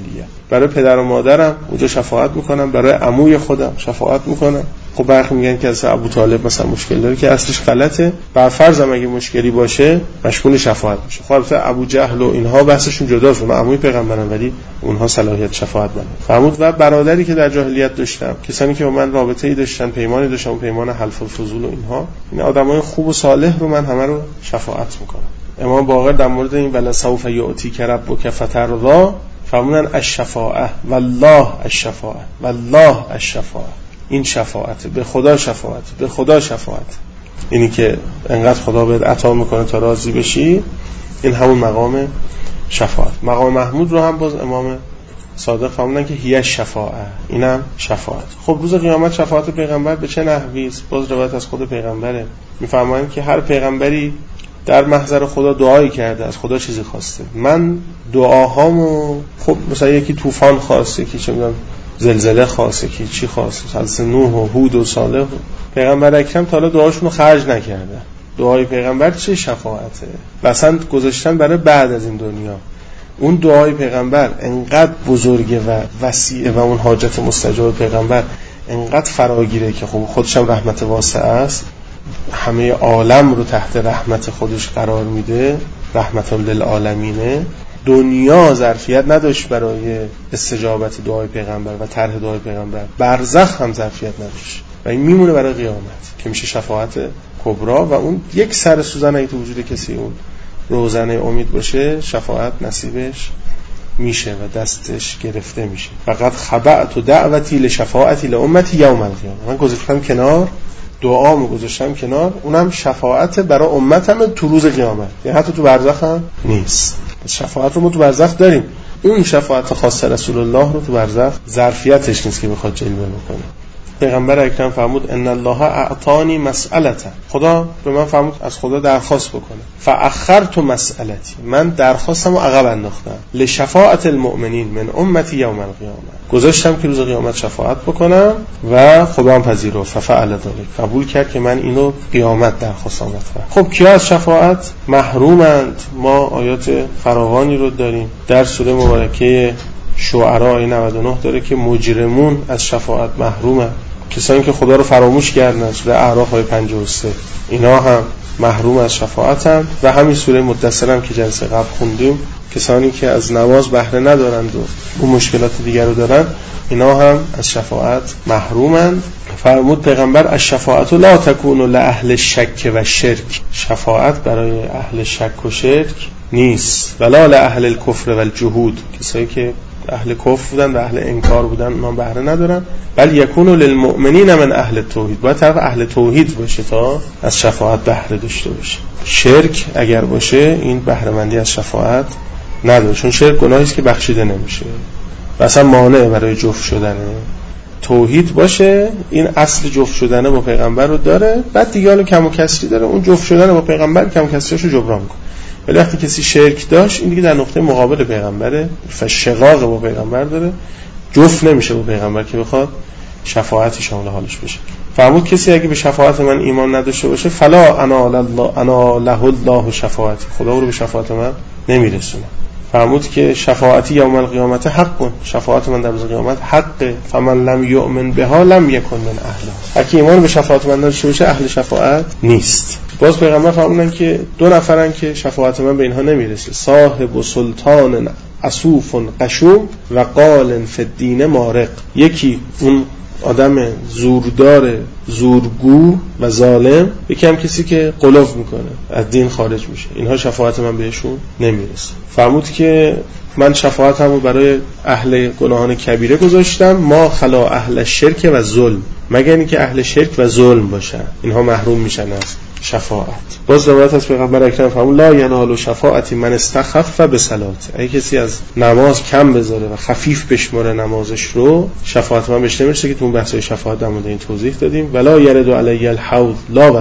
برای پدر و مادرم اونجا شفاعت میکنم، برای عموی خودم شفاعت میکنم. خب برخی میگن که اصلا ابو طالب مثلا مشکل داره که اصلش غلطه، بر فرضم اگه مشکلی باشه مشمول شفاعت میشه. خب البته ابو جهل و اینها بحثشون جداست، اونها عموی پیغمبرن ولی اونها صلاحیت شفاعت ندارن. فرمود و برادری که در جاهلیت داشتم، کسانی که با من رابطه‌ای داشتن، پیمانی داشتن، پیمان حلف الفضول و اینها، این آدمای خوب و صالح رو من همه رو شفاعت میکنم. امام باقر در مورد این ولا سوف یعطیک ربک فترضی فرمودن الشفاعه والله الشفاعه والله الشفاعه، این شفاعت به خدا، شفاعت به خدا، شفاعت اینی که انقدر خدا بهت عطا میکنه تا راضی بشی، این همون مقام شفاعت. مقام محمود رو هم باز امام صادق فرمودن که هی شفاعه، اینم شفاعت. خب روز قیامت شفاعت پیغمبر به چه نحوی است؟ باز روایت از خود پیغمبره، میفرمایند که هر پیغمبری در محضر خدا دعایی کرده، از خدا چیزی خواسته، من دعاهامو، خب مثلا یکی طوفان خواسته، یکی چه میدونم زلزله خواسته، یکی چی خواسته، حضرت نوح و هود و صالح، پیغمبر اکرم تا حالا دعاشونو خرج نکرده. دعای پیغمبر چه شفاعته، اصلا گذاشتن برای بعد از این دنیا. اون دعای پیغمبر انقدر بزرگه و وسیعه و اون حاجت مستجاب پیغمبر انقدر فراگیره که خب خودش هم رحمت واسعه است، همه عالم رو تحت رحمت خودش قرار میده، رحمت للعالمینه. دنیا ظرفیت نداشت برای استجابت دعای پیغمبر و طرح دعای پیغمبر، برزخ هم ظرفیت نداشت و این میمونه برای قیامت که میشه شفاعت کبرا و اون یک سر سوزن اگه تو وجود کسی اون روزنه امید باشه، شفاعت نصیبش میشه و دستش گرفته میشه. فقط خبأت دعوتی لشفاعتی لامتی یوم القیامه، من گذاشتم کنار، دعامو گذاشتم کنار، اونم شفاعت برای امتم تو روز قیامت، یعنی حتی تو برزخ هم نیست. شفاعت رو ما تو برزخ داریم، اون شفاعت خاص رسول الله رو تو برزخ ظرفیتش نیست که بخواد جلوه بکنه. پیغمبر اکرم فرمود ان الله اعطانی مسئله، خدا به من فرمود از خدا درخواست بکنه، فاخرت مسئلتی، من درخواستمو عقب انداختم، لشفاعت المؤمنین من امتی یوم القیامه، گذاشتم که روز قیامت شفاعت بکنم و خدا هم پذیرفت، ففعل ذلک، قبول کرد که من اینو قیامت درخواستم بکنم. خب کیا از شفاعت محرومند؟ ما آیات فراوانی رو داریم در سوره مبارکه شعراء 99 داره که مجرمون از شفاعت محرومن، کسانی که خدا رو فراموش کردن، سوره اعراف آیه 53 اینا هم محروم از شفاعتن. و همین سوره مدثر هم که جلسه قبل خوندیم، کسانی که از نماز بهره ندارند و اون مشکلات دیگر رو دارن، اینا هم از شفاعت محرومن. فرمود پیغمبر الشفاعت لا تکون لاهل الشک و شرک، شفاعت برای اهل شک و شرک نیست، ولا لاهل الکفر و الجحود، کسایی که اهل کفر بودن و اهل انکار بودن اونا بهره ندارن، بل یکون للمؤمنین من اهل توحید، باید طرف اهل توحید باشه تا از شفاعت بهره داشته باشه. شرک اگر باشه این بهره مندی از شفاعت نداره، چون شرک گناهی است که بخشیده نمیشه و اصلا مانع برای جفت شدنه. توحید باشه این اصل جفت شدنه با پیغمبر رو داره، بعد دیگه حالا کم و کسری داره، اون جفت شدن با پیغمبر کم و کسریشو جبران کنه. ولی وقتی کسی شرک داشت این دیگه در نقطه مقابل پیغمبره، فشقاق با پیغمبر داره، جفت نمیشه با پیغمبر که بخواد شفاعتی شامل حالش بشه. فرمود کسی اگه به شفاعت من ایمان نداشته باشه فلا انا له الله شفاعتی، خدا رو به شفاعت من نمیرسونه. فرمود که شفاعتی یوم القیامت حق، شفاعت من در روز قیامت حقه، فمن لم یؤمن بها لم یکن من اهلها، هر کی ایمان به شفاعت من نداشته باشه اهل شفاعت نیست. باز پیغمبر فرمودن که دو نفرن که شفاعت من به اینها نمیرسه، صاحب سلطان اسوف قشوم و قال فی الدین مارق، یکی اون آدم زوردار زورگو و ظالم، یکی هم کسی که غلو میکنه از دین خارج میشه، اینها شفاعت من بهشون نمیرسه. فرمود که من شفاعتمو برای اهل گناهان کبیره گذاشتم، ما خلا اهل شرک و ظلم، مگر اینکه اهل شرک و ظلم باشن اینها محروم میشن از شفاعت. باز روایت از پیغمبر اکرم فرمود لا ینال شفاعتی من استخف بصلات، اگه کسی از نماز کم بذاره و خفیف بشماره نمازش رو، شفاعت من بهش نمیرسه که تو اون بحث شفاعت در مورد این توضیح دادیم. ولا یرد علی الحوض لا والله،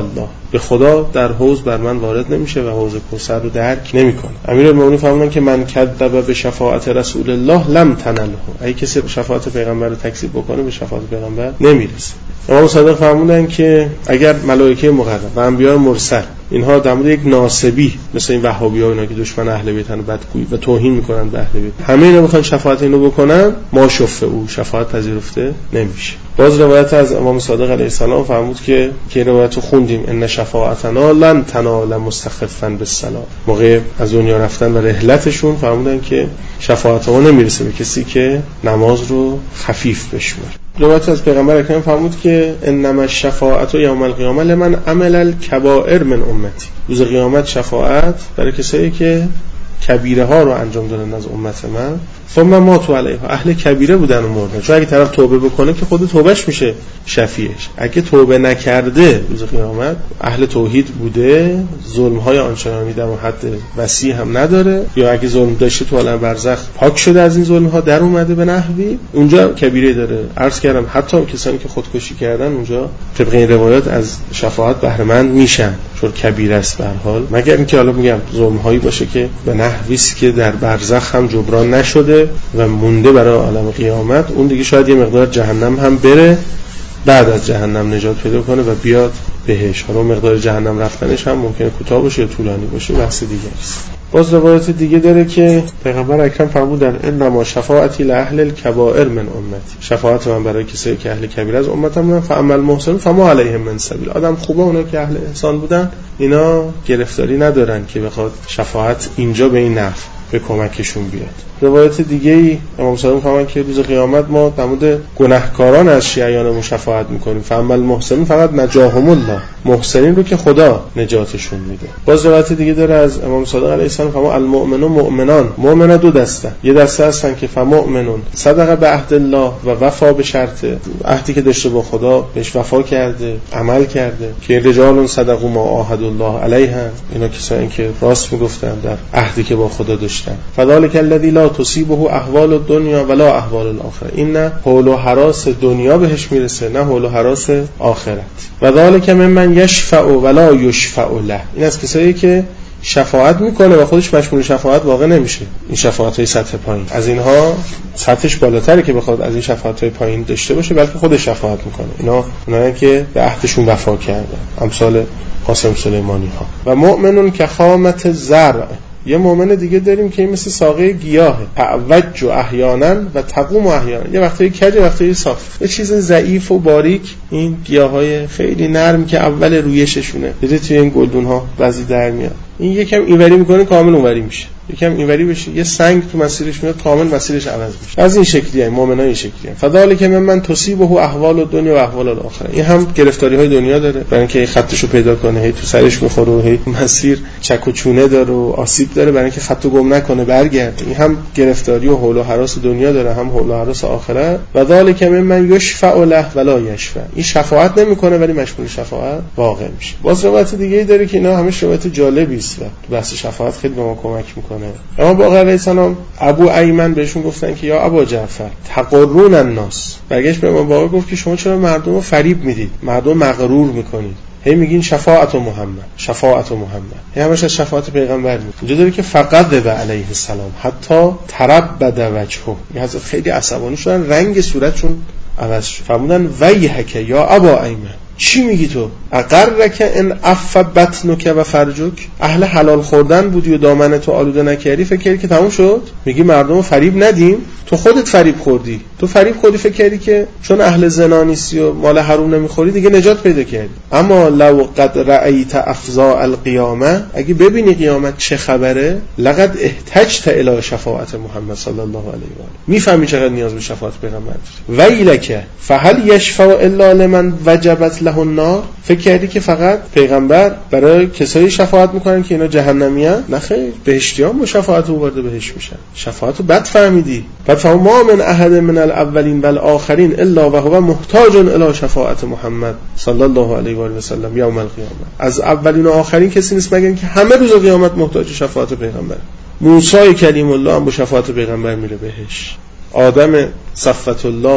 به خدا در حوض بر من وارد نمیشه و حوض کوثر رو درک نمیکنه. امیرالمومنین فرمودن که من کذب به شفاعت رسول الله لم تنله. اگه کسی شفاعت پیغمبر رو تکذیب بکنه به شفاعت پیغمبر نمیرسه. امام صادق فرمودن که اگر ملائکه مقرب و انبیاء مرسل اینها در مورد یک ناسبی مثل این وهابی‌ها و اینا که دشمن اهل بیتن و بدگویی و توهین میکنن به اهل بیت، همه اینا بخوان شفاعت اینو بکنن، ما شفه او شفاعت پذیرفته نمیشه. باز روایت از امام صادق علیه السلام فرمود که روایت رو خوندیم، ان شفاعتنا لن تنال مستخفا بالصلاه. موقع از دنیا رفتن و رحلتشون فرمودن که شفاعت ما نمیرسه به کسی که نماز رو خفیف بشمره. روایت از پیغمبر اکرم فرمود که انما الشفاعت یوم القیامه لمن عمل الکبائر من امتی. روز قیامت شفاعت برای کسایی که کبیره ها رو انجام دادن از امت من، ثم ماتوا علیها، اهل کبیره بودن و مردن. چون اگه طرف توبه بکنه که خود توبهش میشه شفیعش. اگه توبه نکرده روز قیامت اهل توحید بوده، ظلم های آنچنانی در حد وسیع هم نداره، یا اگه ظلم داشته تو عالم برزخ پاک شده از این ظلم ها در اومده به نحوی، اونجا کبیره داره. عرض کردم حتی کسانی که خودکشی کردن اونجا طبق این روایات از شفاعت بهره مند میشن، چون کبیره است به هر حال، مگر اینکه حالا میگم ظلم هایی باشه که به نحوی است که در برزخ هم جبران نشده و مونده برای عالم قیامت. اون دیگه شاید یه مقدار جهنم هم بره، بعد از جهنم نجات پیدا کنه و بیاد بهش. حالا مقدار جهنم رفتنش هم ممکنه کوتاه باشه یا طولانی باشه، بحث دیگه است. باز روایت دیگه داره که پیغمبر اکرم فرمودن انما شفاعتی لاهل الکبائر من امتی، شفاعت من برای کسایی که اهل کبیره از امتم بودن، فاما المحسنون فما علیهم من سبیل. آدم خوبه اونا که اهل احسان بودن اینا گرفتاری ندارن که بخواد شفاعت اینجا به این نفع به کمکشون بیاد. روایت دیگه ای امام صادق فرمودن که روز قیامت ما در مورد گناهکاران از شیعیان شفاعت میکنیم، فاما المحسنون فقط نجاهم الله، محسنین رو که خدا نجاتشون میده. باز روایت دیگه داره از امام صادق علیه السلام فرمود المؤمنون مؤمنان، مؤمنا دو دسته، یه دسته هستن که فمؤمنون صدق به عهد الله و وفا به شرط، عهدی که داشته با خدا بهش وفا کرده، عمل کرده، که رجال صدقوا ما عاهدوا الله علیه، اینا کسایی که راست میگفتن در عهدی که با خدا داشتن. فذلک الذی لا تصیبه احوال الدنیا ولا احوال الاخره، این نه حول و هراس دنیا بهش میرسه نه حول و هراس آخرت. و ذلک ممن یشفع ولا یشفع له، این از کسایی که شفاعت میکنه و خودش مشمول شفاعت واقع نمیشه. این شفاعت‌های سطح پایین، از اینها سطحش بالاتره که بخواد از این شفاعت‌های پایین داشته باشه، بلکه خودش شفاعت میکنه. اینا اونایی که به عهدشون وفا کردن، امثال قاسم سلیمانی ها. و مؤمنون که خامت زرع، یه مؤمن دیگه داریم که این مثل ساقه گیاهه، تعوج احیانا و تقوم احیانا، یه وقتایی کج یه وقتایی صاف، یه چیز ضعیف و باریک. این گیاهای خیلی نرم که اول رویششونه، دیدید توی این گلدون ها بعضی در میاد، این یکم اینوری میکنه کامل اونوری میشه، یکم اینوری بشه یه سنگ تو مسیرش میاد کامل مسیرش عوض میشه. از این شکلیه مؤمنای این شکلیه. فذلک ممن تصیبه احوال الدنیا و احوال الاخره، این هم گرفتاری های دنیا داره، برای اینکه خطشو پیدا کنه هی تو سرش میخوره و هی مسیر چک و چونه داره و آسیب داره، برای اینکه خطو گم نکنه برگرده. این هم گرفتاری و حول و هراس دنیا داره، هم حول و هراس آخره. و ذلک ممن یشفع له ولا یشفع، این شفاعت نمیکنه ولی مشمول شفاعت واقع میشه. باز روایت دیگه داره که اینا همه روایت جالبی است و بحث شفاعت خیلی به ما کمک میکنه. اما باقر علیه السلام ابو ایمن بهشون گفتن که یا ابا جعفر تقرون الناس، برگشت به امام باقر گفت که شما چرا مردم رو فریب میدید، مردم مغرور میکنید، هی میگین شفاعت محمد شفاعت محمد، هی همش از شفاعت پیغمبر میگید. اینجا داره که فقد به علیه السلام حتی تربد وجهه، این حضرت خیلی عصبانی شدن، رنگ صورتشون عوض شد. فرمودن ویحک یا ابا ایمن، چی میگی تو؟ اقرک ان عف بطنک و فرجک، اهل حلال خوردن بودی و دامن تو آلوده نکردی فکر کردی که تموم شد؟ میگی مردم رو فریب ندیم؟ تو خودت فریب خوردی، تو فریب خوردی فکر کردی که چون اهل زنا نیستی و مال حرام نمیخوری دیگه نجات پیدا کردی. اما لو قد رأیت افزاء القیامه، اگه ببینی قیامت چه خبره، لقد احتجت الی شفاعت محمد صلی الله علیه و آله، میفهمی چقدر نیاز به شفاعت پیغمبر داری. ویلک فهل یشفع الا لمن وجبت له النار، فکر کردی که فقط پیغمبر برای کسایی شفاعت میکنن که اینا جهنمیان؟ نه خیر، بهشتیان با شفاعت او وارد بهشت میشن. شفاعتو بد فهمیدی. بعد فهم ما من احد من الاولین والآخرین الا و هو محتاج الی شفاعت محمد صلی الله علیه و آله و سلم یوم القیامه، از اولین و آخرین کسی نیست مگر اینکه همه روز قیامت محتاج شفاعت پیغمبر. موسی کلیم الله هم با شفاعت پیغمبر میره بهشت، آدم صفوت الله و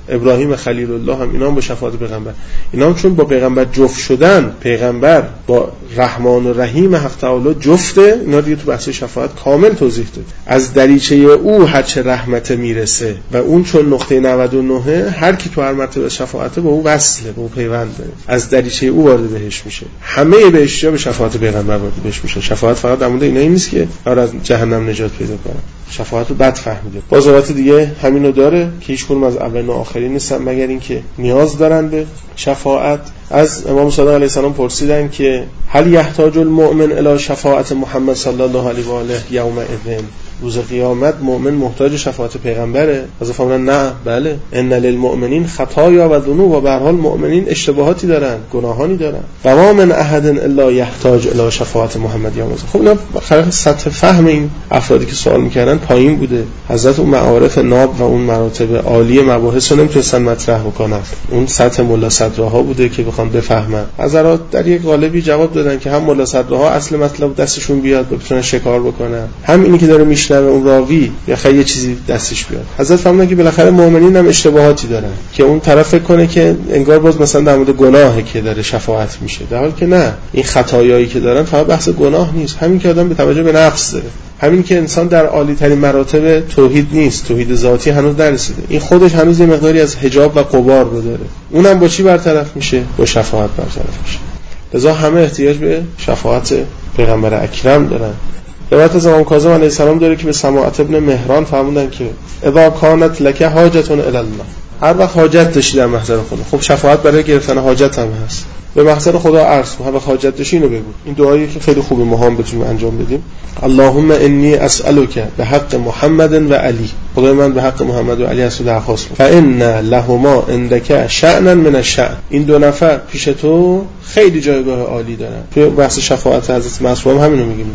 ابراهیم خلیل الله هم اینا هم با شفاعت پیغمبر، اینا هم چون با پیغمبر جفت شدن، پیغمبر با رحمان و رحیم حق تعالی جفته، اینا دیگه تو بحث شفاعت کامل توضیح داد. از دریچه او هر چه رحمت میرسه و اون چون نقطه 99 هر کی تو هر مرتبه شفاعت با او وصله، با او پیونده، از دریچه او وارد بهش میشه. همه بهشتیا به شفاعت پیغمبر وارد بهش میشه. شفاعت فقط در مورد اینایی نیست که از جهنم نجات پیدا کنن. شفاعت رو بد فهمیده. باز آیات دیگه همینو داره که هیچ کدوم از اولین و آخرین نیستن مگر اینکه نیاز دارن به شفاعت. از امام صادق علیه السلام پرسیدن که هل یحتاج المؤمن الی شفاعت محمد صلی الله علیه و آله یوم اذن، روز قیامت مؤمن محتاج شفاعت پیغمبره؟ از فرمودن نه، بله، ان للمؤمنین خطایا و ذنوب، و به هر حال مؤمنین اشتباهاتی دارن، گناهانی دارن. و ما من احد الا یحتاج الی شفاعت محمد یوم اذن. خب اینا خلاص سطح فهم این افرادی که سوال میکردن پایین بوده. حضرت اون معارف ناب و اون مراتب عالی مباحث رو نمیتونستن مطرح بکنن. اون سطح ملا صدرها بوده که بخوام بفهمن. حضرات در یک قالبی جواب دادن که هم ملا صدرها اصل مطلب دستشون بیاد بتونن شکار بکنن، هم اینی که داره میشنوه اون راوی یا خیلی یه چیزی دستش بیاد. حضرت فهمیدن که بالاخره مؤمنین هم اشتباهاتی دارن که اون طرف فکر کنه که انگار باز مثلا در مورد گناهه که داره شفاعت میشه، در حالی که نه، این خطایایی که دارن فقط بحث گناه نیست، همین که آدم به توجه به نفس داره، همین که انسان در عالی ترین مراتب توحید نیست، توحید ذاتی هنوز نرسیده، این خودش هنوز یه مقداری از حجاب و غبار رو داره، اونم با چی برطرف میشه؟ با شفاعت برطرف میشه. لذا همه احتیاج به شفاعت پیغمبر اکرم دارن. روایت از امام کاظم علیه السلام داره که به سماعت ابن مهران فرمودن که اذا کانت لک حاجت الی الله، هر وقت حاجت داشتی در محضر خدا. خب شفاعت برای گرفتن حاجت هم هست، به محضر خدا عرض کن، هر وقت حاجت داشتی اینو بگو. این دعایی که خیلی خوبه، ما هم بتونیم انجام بدیم. اللهم انی اسالک به حق محمد و علی، خدای من به حق محمد و علی از تو درخواست می‌کنم، فان لهما عندک شأنا من الشأن، این دو نفر پیش تو خیلی جایگاه عالی دارن. تو بحث شفاعت حضرت معصوم همینو میگیم،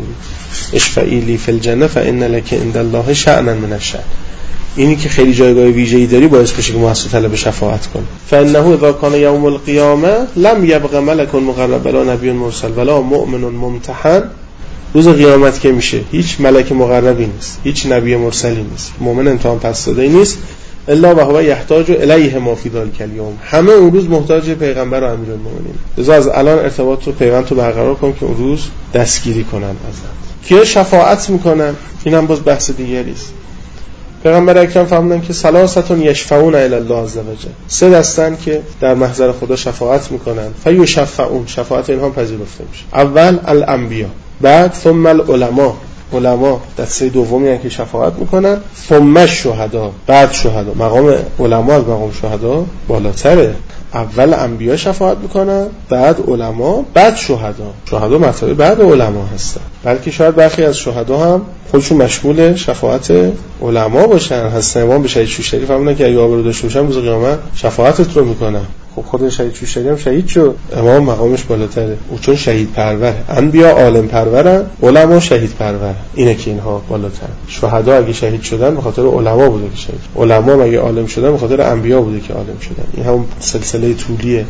اشفعی لی فی الجنه فان لک عند الله شأنا من الشأن، اینی که خیلی جایگاه ویژه‌ای داری باعث بشه که محصول طلب شفاعت کنه. فانه اذا کان یوم القیامه لم یبق ملک مقرب ولا نبی مرسل ولا مؤمن ممتحن، روز قیامت که میشه هیچ ملک مقربی نیست، هیچ نبی مرسلی نیست، مؤمن امتحان پس داده نیست، الا و هو یحتاج الیه ما فی ذلک الیوم، همه اون روز محتاج پیغمبر و امیرالمومنین. لذا از الان ارتباط رو پیوند رو برقرار کن که اون روز دستگیری کنن ازت. کیا شفاعت میکنن؟ اینم باز بحث دیگری است. پیغمبر اکرم فرمودن که ثلاثه یشفعون الی الله عز وجل، سه دستن که در محضر خدا شفاعت میکنن، فیشفعون، شفاعت اینها پذیرفته میشه. اول الانبیا، بعد ثم العلماء، علما دسته دومی هستند که شفاعت میکنن، ثم الشهدا، بعد شهدا. مقام علما از مقام شهدا بالاتره. اول انبیا شفاعت میکنن، بعد علما، بعد شهدا. شهدا مرتبه بعد علما هستن، بلکه شاید برخی از شهدا هم خودشون مشمول شفاعت علما باشن. حضرت امام به شهید شوشتری فرمودن که اگه آبرو داشته باشم روز قیامت شفاعتت رو میکنم. خب خود شهید شوشتری هم شهید شد، امام مقامش بالاتره، او چون شهید پروره. انبیا عالم پرورن، علما شهید پرورن، اینه که اینها بالاتر. شهدا اگه شهید شدن به خاطر علما بوده که شهید، علما اگه عالم شدن به خاطر انبیا بوده که عالم شدن. این هم سلسله طولی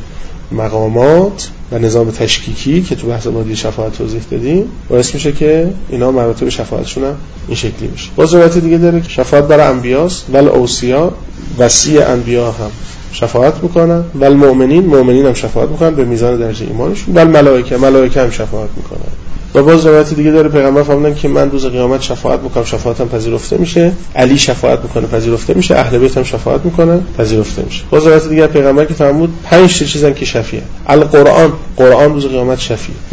مقامات و نظام تشکیکی که تو بحث مادی شفاعت توضیح دادیم باعث میشه که اینا مراتب شفاعتشون هم این شکلی میشه. باز روایت دیگه داره که شفاعت برای انبیاست، ول اوصیا، وصی انبیا هم شفاعت میکنن، ول مؤمنین هم شفاعت میکنن به میزان درجه ایمانشون، ول ملائکه هم شفاعت میکنن. و باز روایت دیگه داره پیغمبر فرمودن که من روز قیامت شفاعت میکنم، شفاعتم پذیرفته میشه، علی شفاعت میکنه پذیرفته میشه، اهل بیت هم شفاعت میکنن پذیرفته میشه. باز روایت دیگه پیغمبر که فرمود 5 چیزن که شفیعه، قرآن روز قیامت شفیع، و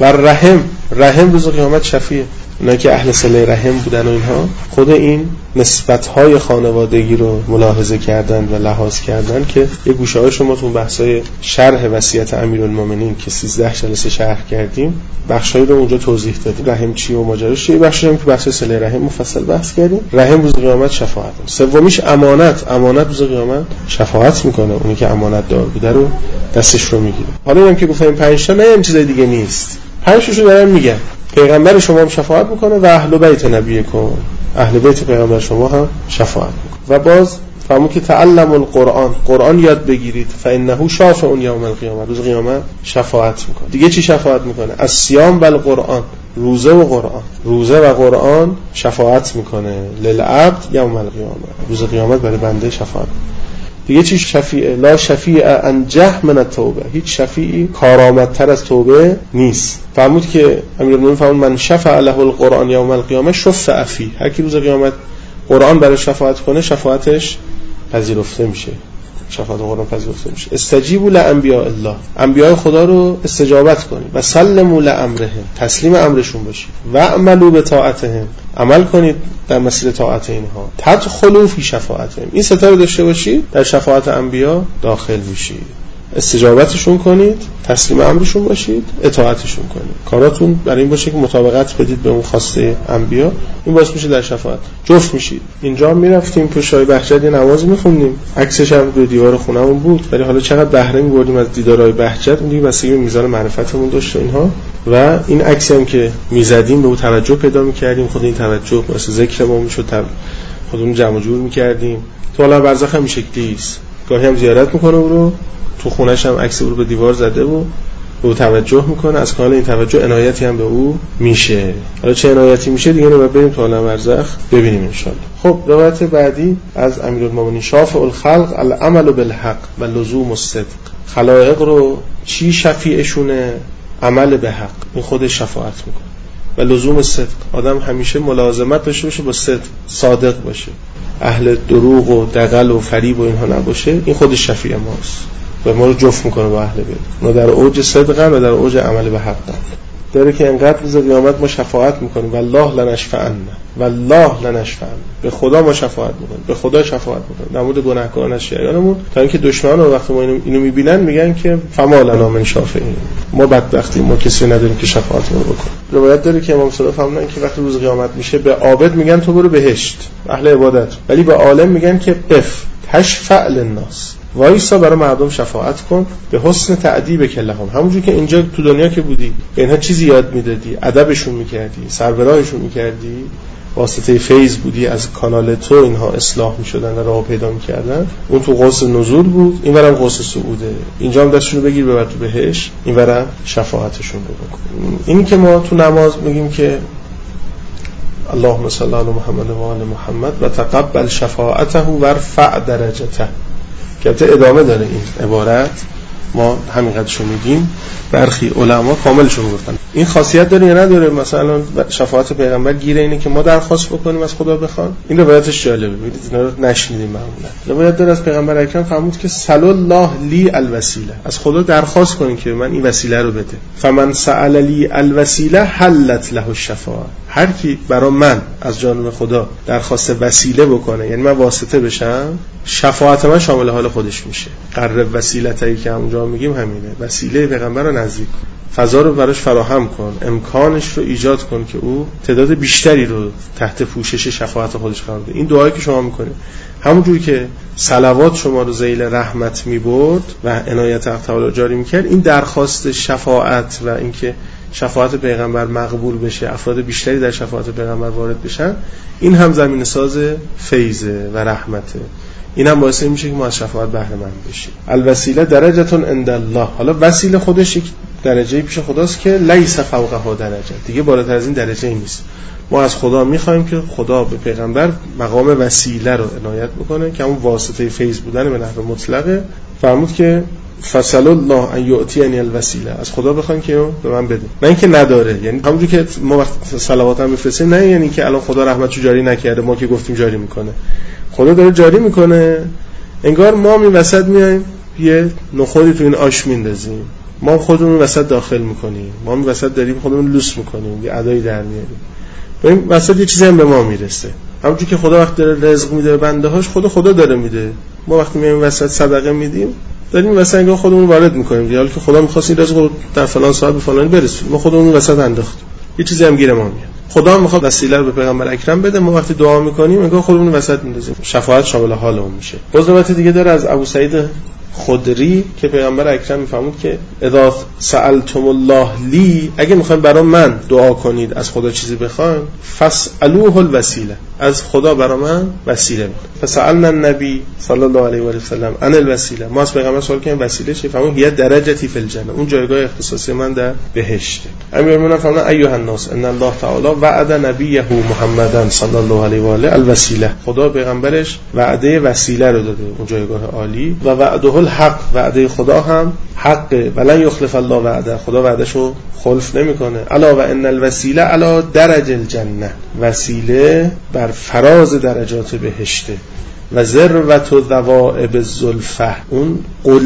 رحم روز قیامت شفیع. اونا که اهل صله رحم بودن و اینها خود این نسبت‌های خانوادگی رو ملاحظه کردن و لحاظ کردن که یه گوشه‌های شما تو بحث‌های شرح وصیت امیرالمومنین که 13 جلسه شرح کردیم بخشایی رو اونجا توضیح دادیم، رحم چی و ماجراش چیه. بخشی هم که بحث صله رحم مفصل بحث کردیم. رحم روز قیامت شفاعت. سومیش امانت روز قیامت شفاعت میکنه، اونی که امانت دار بوده رو دستش رو میگیره. حالا اینم که گفتم 5 تا نه این چیز دیگه نیست، 5 تاشو دارن میگن. پیغمبر شما هم شفاعت میکنه و اهل بیت نبیکم، اهل بیت پیغمبر شما هم شفاعت میکنه. و باز فرمود که تعلم قرآن یاد بگیرید، فانه شافع یوم القیامه، روز قیامت شفاعت میکنه. دیگه چی شفاعت میکنه؟ الصیام و القرآن، روزه و قرآن شفاعت میکنه. للعبد یوم القیامه، روز قیامت برای بنده شفاعت. دیگه چی شفیع؟ لا شفیع انجح من التوبه، هیچ شفیعی کارآمدتر از توبه نیست. فرمود که امیرالمومنین فرمود من شفع له القرآن یوم القیامه شفع فیه، هر کی روز قیامت قرآن برای شفاعت کنه شفاعتش پذیرفته میشه، شفاعت قرآن پذیرفته میشه. استجیبوا لانبیاء الله، انبیاء خدا رو استجابت کنید. و سلموا لامرهم، تسلیم امرشون باشید. و اعملوا بطاعتهم، عمل کنید در مسیر طاعت اینها. تدخلوا فی شفاعتهم، این ستا رو داشته باشید در شفاعت انبیا داخل میشید. استجابتشون کنید، تسلیم امرشون باشید، اطاعتشون کنید. کاراتون برای این باشه که مطابقت بدید به اون خواسته انبیا. این باعث میشه در شفاعت جفت میشید. اینجا میرفتیم پشت شاه بهجت نماز میخوندیم، عکسش هم روی دیوار خونمون بود، ولی حالا چقدر بهره می‌بردیم از دیدارهای بهجت، اون دیگه بسیار میزان معرفتمون داشت اینها. و این عکسی هم که میزدیم به اون توجه پیدا میکردیم، خود این توجه واسه ذکر ما میشد، خودمون جمع جور میکردیم. تو حالا برزخ هم شکلیست، گاهی هم زیارت میکنه او رو، تو خونش هم عکس او رو به دیوار زده و به او توجه میکنه، از کانال این توجه عنایتی هم به او میشه. حالا چه عنایتی میشه دیگه رو بریم تو عالم برزخ ببینیم ان شاء الله. خب روایت بعدی از امیرالمومنین شافع الخلق العمل بالحق و لزوم الصدق، خلایق رو چی شفیعشونه؟ عمل به حق، این خودش شفاعت میکنه. و لزوم صدق، آدم همیشه ملازمت داشته باشه با صدق، صادق باشه، اهل دروغ و دغل و فریب و اینها نباشه، این خودش شفیع ماست و ما رو جفت میکنه با اهل بیت. ما در اوج صدقن و در اوج عمل به حقن. داره که انقدر روز قیامت ما شفاعت میکنیم، والله لنشفعن، والله لنشفعن، به خدا ما شفاعت میکنیم، به خدا شفاعت میکنیم در مورد گناهکاران از شیعیانمون، تا اینکه دشمنان وقتی ما اینو میبینن میگن که فما لنا من شافعین، ما بدبختیم، ما کسی نداریم که شفاعت ما بکنه. روایت داره که امام صادق فرمودن که وقتی روز قیامت میشه به عابد میگن تو برو بهشت، اهل عبادت، ولی به عالم میگن که قف تشفع للناس، وایسا برای مردم شفاعت کن به حسن تعدیب کلهم، همونجوری که اینجا تو دنیا که بودی به اینها چیزی یاد میدادی، ادبشون میکردی، سربراهشون میکردی، واسطه فیض بودی، از کانال تو اینها اصلاح میشدن و راه پیدا میکردن. اون تو قوس نزول بود، اینورم قوس صعوده، اینجا هم دستشون رو بگیر ببر تو بهش، اینورم شفاعتشون رو بکن. این که ما تو نماز میگیم که اللهم صل علی محمد و آل محمد و تقبل شفاعته و ارفع درجته، که ادامه داره این عبارت، ما همینقدرشو میگیم، برخی علما کاملشون گفتن. این خاصیت داره یا نداره؟ مثلا شفاعت پیغمبر گیره اینه که ما درخواست بکنیم از خدا بخوان. این روایتش جالبه، میگید اینا رو نشنیدیم معمولا. روایت داره از پیغمبر اکرم فرمود که سل الله لی الوسیله، از خدا درخواست کنین که من این وسیله رو بده. فمن سأل لی الوسیله حلت له الشفاعه، هر کی برای من از جانب خدا درخواست وسیله بکنه، یعنی من واسطه بشم، شفاعت من شامل حال خودش میشه. قرب وسیله‌ای که اونجا میگیم همینه، وسیله پیغمبر رو نزدیک کن، فضا رو براش فراهم کن، امکانش رو ایجاد کن که او تعداد بیشتری رو تحت پوشش شفاعت خودش قرار بده. این دعایی که شما میکنید، همونجوری که صلوات شما رو ذیل رحمت میبرد و عنایت حق تعالی جاری میکرد، این درخواست شفاعت و اینکه شفاعت پیغمبر مقبول بشه، افراد بیشتری در شفاعت پیغمبر وارد بشن، این هم زمین ساز فیضه و رحمته. این هم باعث میشه که ما از شفاعت بهره مند بشیم. الوسیله درجتون عند الله، حالا وسیله خودش یک درجه‌ای پیش خداست که لیس فوقها درجه، دیگه بالاتر از این درجه‌ای نیست. ما از خدا می‌خوایم که خدا به پیغمبر مقام وسیله رو عنایت بکنه که اون واسطه فیض بودن به نحو مطلقه. فرمود که فصل الله ان یعطینی الوسیله، از خدا بخواین که به من بده، نه اینکه نداره. یعنی همونجوری که ما وقت صلوات هم میفرستیم، نه یعنی که الان خدا رحمتشو جاری نکرده، ما که گفتیم جاری میکنه، خدا داره جاری میکنه. انگار ما این وسط میایم یه نخودی تو این آش میندازیم، ما خودمون وسط داخل میکنیم، ما این وسط داریم خودمون لوس میکنیم، یه ادایی در میاریم، و این وسط یه چیزی هم به ما میرسه. همونجوری که خدا وقت داره رزق میده به بنده‌هاش، خدا داره میده. ما وقتی میایم وسط صدقه میدیم، داریم وسط انگار خودمون وارد میکنیم، حالا که خدا می‌خواست این رزق رو در فلان ساعت به فلانی برسونه، ما خودمون وسط انداختیم، یه چیزی هم گیر ما میاد. خدا میخواد وسیله رو به پیغمبر اکرم بده، ما وقتی دعا میکنیم انگار خودمون وسط میندازیم، شفاعت شامل حال اون میشه. باز روایت دیگه داره از ابو سعید خدری که پیامبر اکرم میفهمود که اذا سألتم الله لی، اگه میخواین برای من دعا کنید، از خدا چیزی بخواین، فاسألوه الوسیله، از خدا برای من وسیله بید. فسألنا النبی صلی الله علیه و سلم عن الوسیله، ما از پیغمبر سوال کردیم وسیله چیه؟ فهمون یه درجتی فی الجنه، اون جایگاه اختصاصی من در بهشت. امیرالمومنین فرمودن ایها الناس ان الله تعالی وعد نبیه محمدا صلی الله علیه و آله الوسیله، خدا پیغمبرش وعده وسیله رو داده، اون جایگاه عالی. و وعده الحق، وعده خدا هم حقه، ولن یخلف الله وعده، خدا وعدهشو خلف نمیکنه. الا و ان الوسیله علی درج الجنه، وسیله بر فراز درجات بهشته. و ذروت و ذوائب الزلفه، اون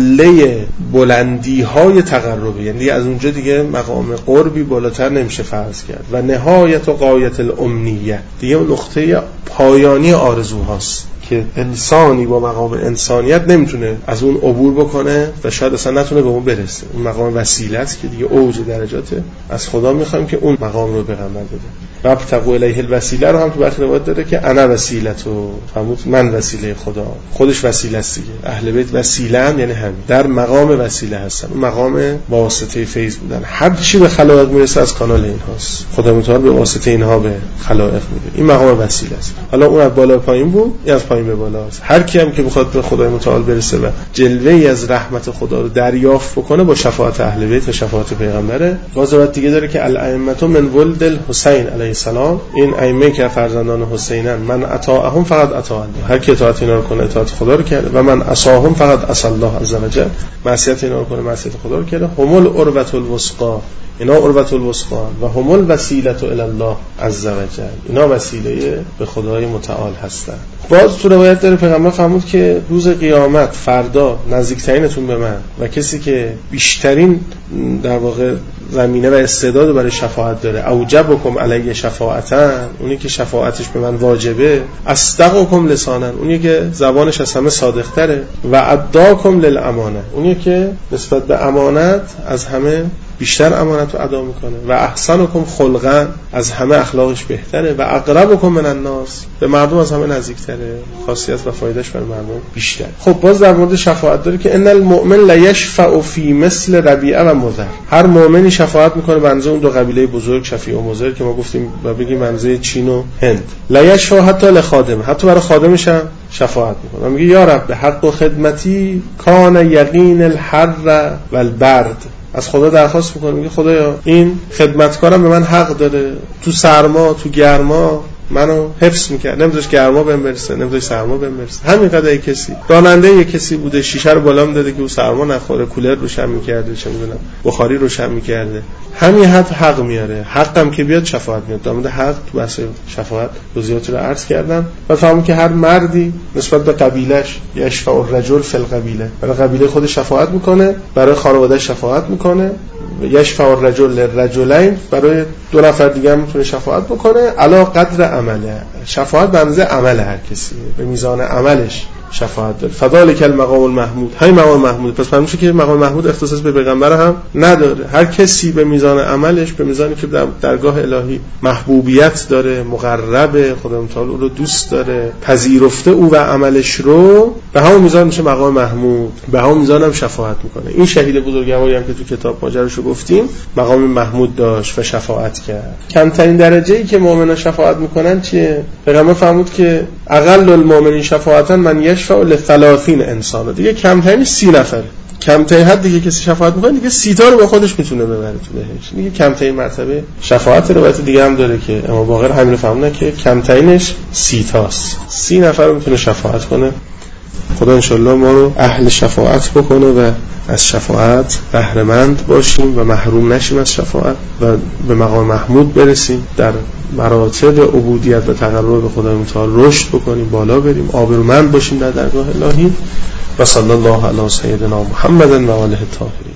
قله بلندی های تقربه، یعنی از اونجا دیگه مقام قربی بالاتر نمیشه فرض کرد. و نهایت و غایت الامنیه، دیگه اون نقطه پایانی آرزوهاست که انسانی با مقام انسانیت نمیتونه از اون عبور بکنه و شاید اصلا نتونه به اون برسه. اون مقام وسیله است که دیگه اوج درجاته. از خدا میخوایم که اون مقام رو پیغمبر بده. رب تقو الیه الوسیله رو هم تو برخی روایات داره که انا وسیلتو، فهمود من وسیله خدا، خودش وسیله است دیگه. اهل بیت وسیله هم یعنی همین، در مقام وسیله هستن، اون مقام واسطه فیض بودن. هر چی به خلائق میرسه از کانال اینهاست، خدا متعال به واسطه اینها به خلائق میده. این مقام وسیله است. حالا اون از بالا پایین بود، این از پایین به بالاست. هر کی هم که بخواد به خدای متعال برسه و جلوه‌ای از رحمت خدا رو دریافت بکنه با شفاعت اهل بیت و شفاعت پیغمبره. باز دیگه داره که الائمه من ولد الحسین علیه السلام، این ائمه که فرزندان حسینن، من اطاعهم فقط اطاع الله، هر کی اطاعت اینا رو کنه اطاعت خدا رو کرده. و من عصاهم فقط عصى الله عز وجل، معصیت اینا رو کنه معصیت خدا رو کرده. هم العروة الوثقی، اینا عروة الوثقی و هم الوسیله الی الله عز وجل، اینا وسیله به خدای متعال هستند. باز تو روایت داره پیغمبر فرمود که روز قیامت فردا نزدیکترینتون به من و کسی که بیشترین در واقع زمینه و استعداد برای شفاعت داره، اوجبکم علی شفاعتن، اونی که شفاعتش به من واجبه، اصدقکم لسانن، اونی که زبانش از همه صادق تره، و اداکم للامانه، اونی که نسبت به امانت از همه بیشتر امانت رو ادا میکنه، و احسنکم خلقا، از همه اخلاقش بهتره، و اقربکم من الناس، به مردم از همه نزدیکتره، خاصیت و فایدهش برای مردم بیشتر. خب باز در مورد شفاعت داره که ان المؤمن لیشفع فی مثل ربیعه و مضر، هر مؤمنی شفاعت میکنه بنزه اون دو قبیله بزرگ شفیع و مضر که ما گفتیم و بگیم منزله چین و هند. لیشفع حتی لخادم، حتی برای خادمش هم شفاعت میکنه، میگه یا رب حق و خدمتی کان یقین الحر و البرد، از خدا درخواست میکنه، میگه خدایا این خدمتکارم به من حق داره، تو سرما تو گرما منو حفظ میکرد، نمیذاش گرما بهم برسه، نمیذاش سرما بهم برسه. همین قضیه کسی راننده یک کسی بوده، شیشه رو بالا میداده که اون سرما نخوره، کولر روشن میکرده، چه میدونم بخاری روشن میکرده، همین حق میاره. حقم که بیاد شفاعت میاد. در مورد حق تو بحث شفاعت توضیحات رو عرض کردم. و فهمون که هر مردی نسبت به قبیلهش یشفع الرجل فی القبیله، برای قبیله خودش شفاعت میکنه، برای خانواده‌اش شفاعت میکنه، یشفع الرجل للرجلین، برای دو نفر دیگه هم میتونه شفاعت بکنه، علا قدر عمله، شفاعت به اندازه عمل هر کسی، به میزان عملش شفاعت داره. فذلک المقام المحمود، همین مقام محمود. پس معلومه که مقام محمود اختصاص به پیغمبر هم نداره، هر کسی به میزان عملش، به میزانی که در درگاه الهی محبوبیت داره، مقرب خدا متعال او رو دوست داره، پذیرفته او و عملش رو، به همون میزان میشه مقام محمود، به همون میزان هم شفاعت میکنه. این شهید بزرگواری هم که تو کتاب ماجراشو گفتیم مقام محمود داشت و شفاعت کرد. کمترین درجه‌ای که مؤمنان شفاعت میکنن چیه؟ پیغمبر فرمود که اقل المؤمنین شفاعتن من یشفع لثلاثین انسان، دیگه کمترین 30 نفر، کمترین حد دیگه کسی شفاعت میکنه دیگه 30 تا رو با خودش میتونه ببره تو بهشت، دیگه کمترین مرتبه شفاعت. روایت دیگه هم داره که امام باقر همین رو فهمونه که کمترینش 30 تاست، 30 نفر رو میتونه شفاعت کنه. خدا انشالله ما رو اهل شفاعت بکنه و از شفاعت بهره مند باشیم و محروم نشیم از شفاعت و به مقام محمود برسیم، در مراتب عبودیت و تقرب به خدای متعال رشد بکنیم، بالا بریم، آبرومند باشیم در درگاه الهی. و صلی الله علی سیدنا محمد و آله الطاهرین.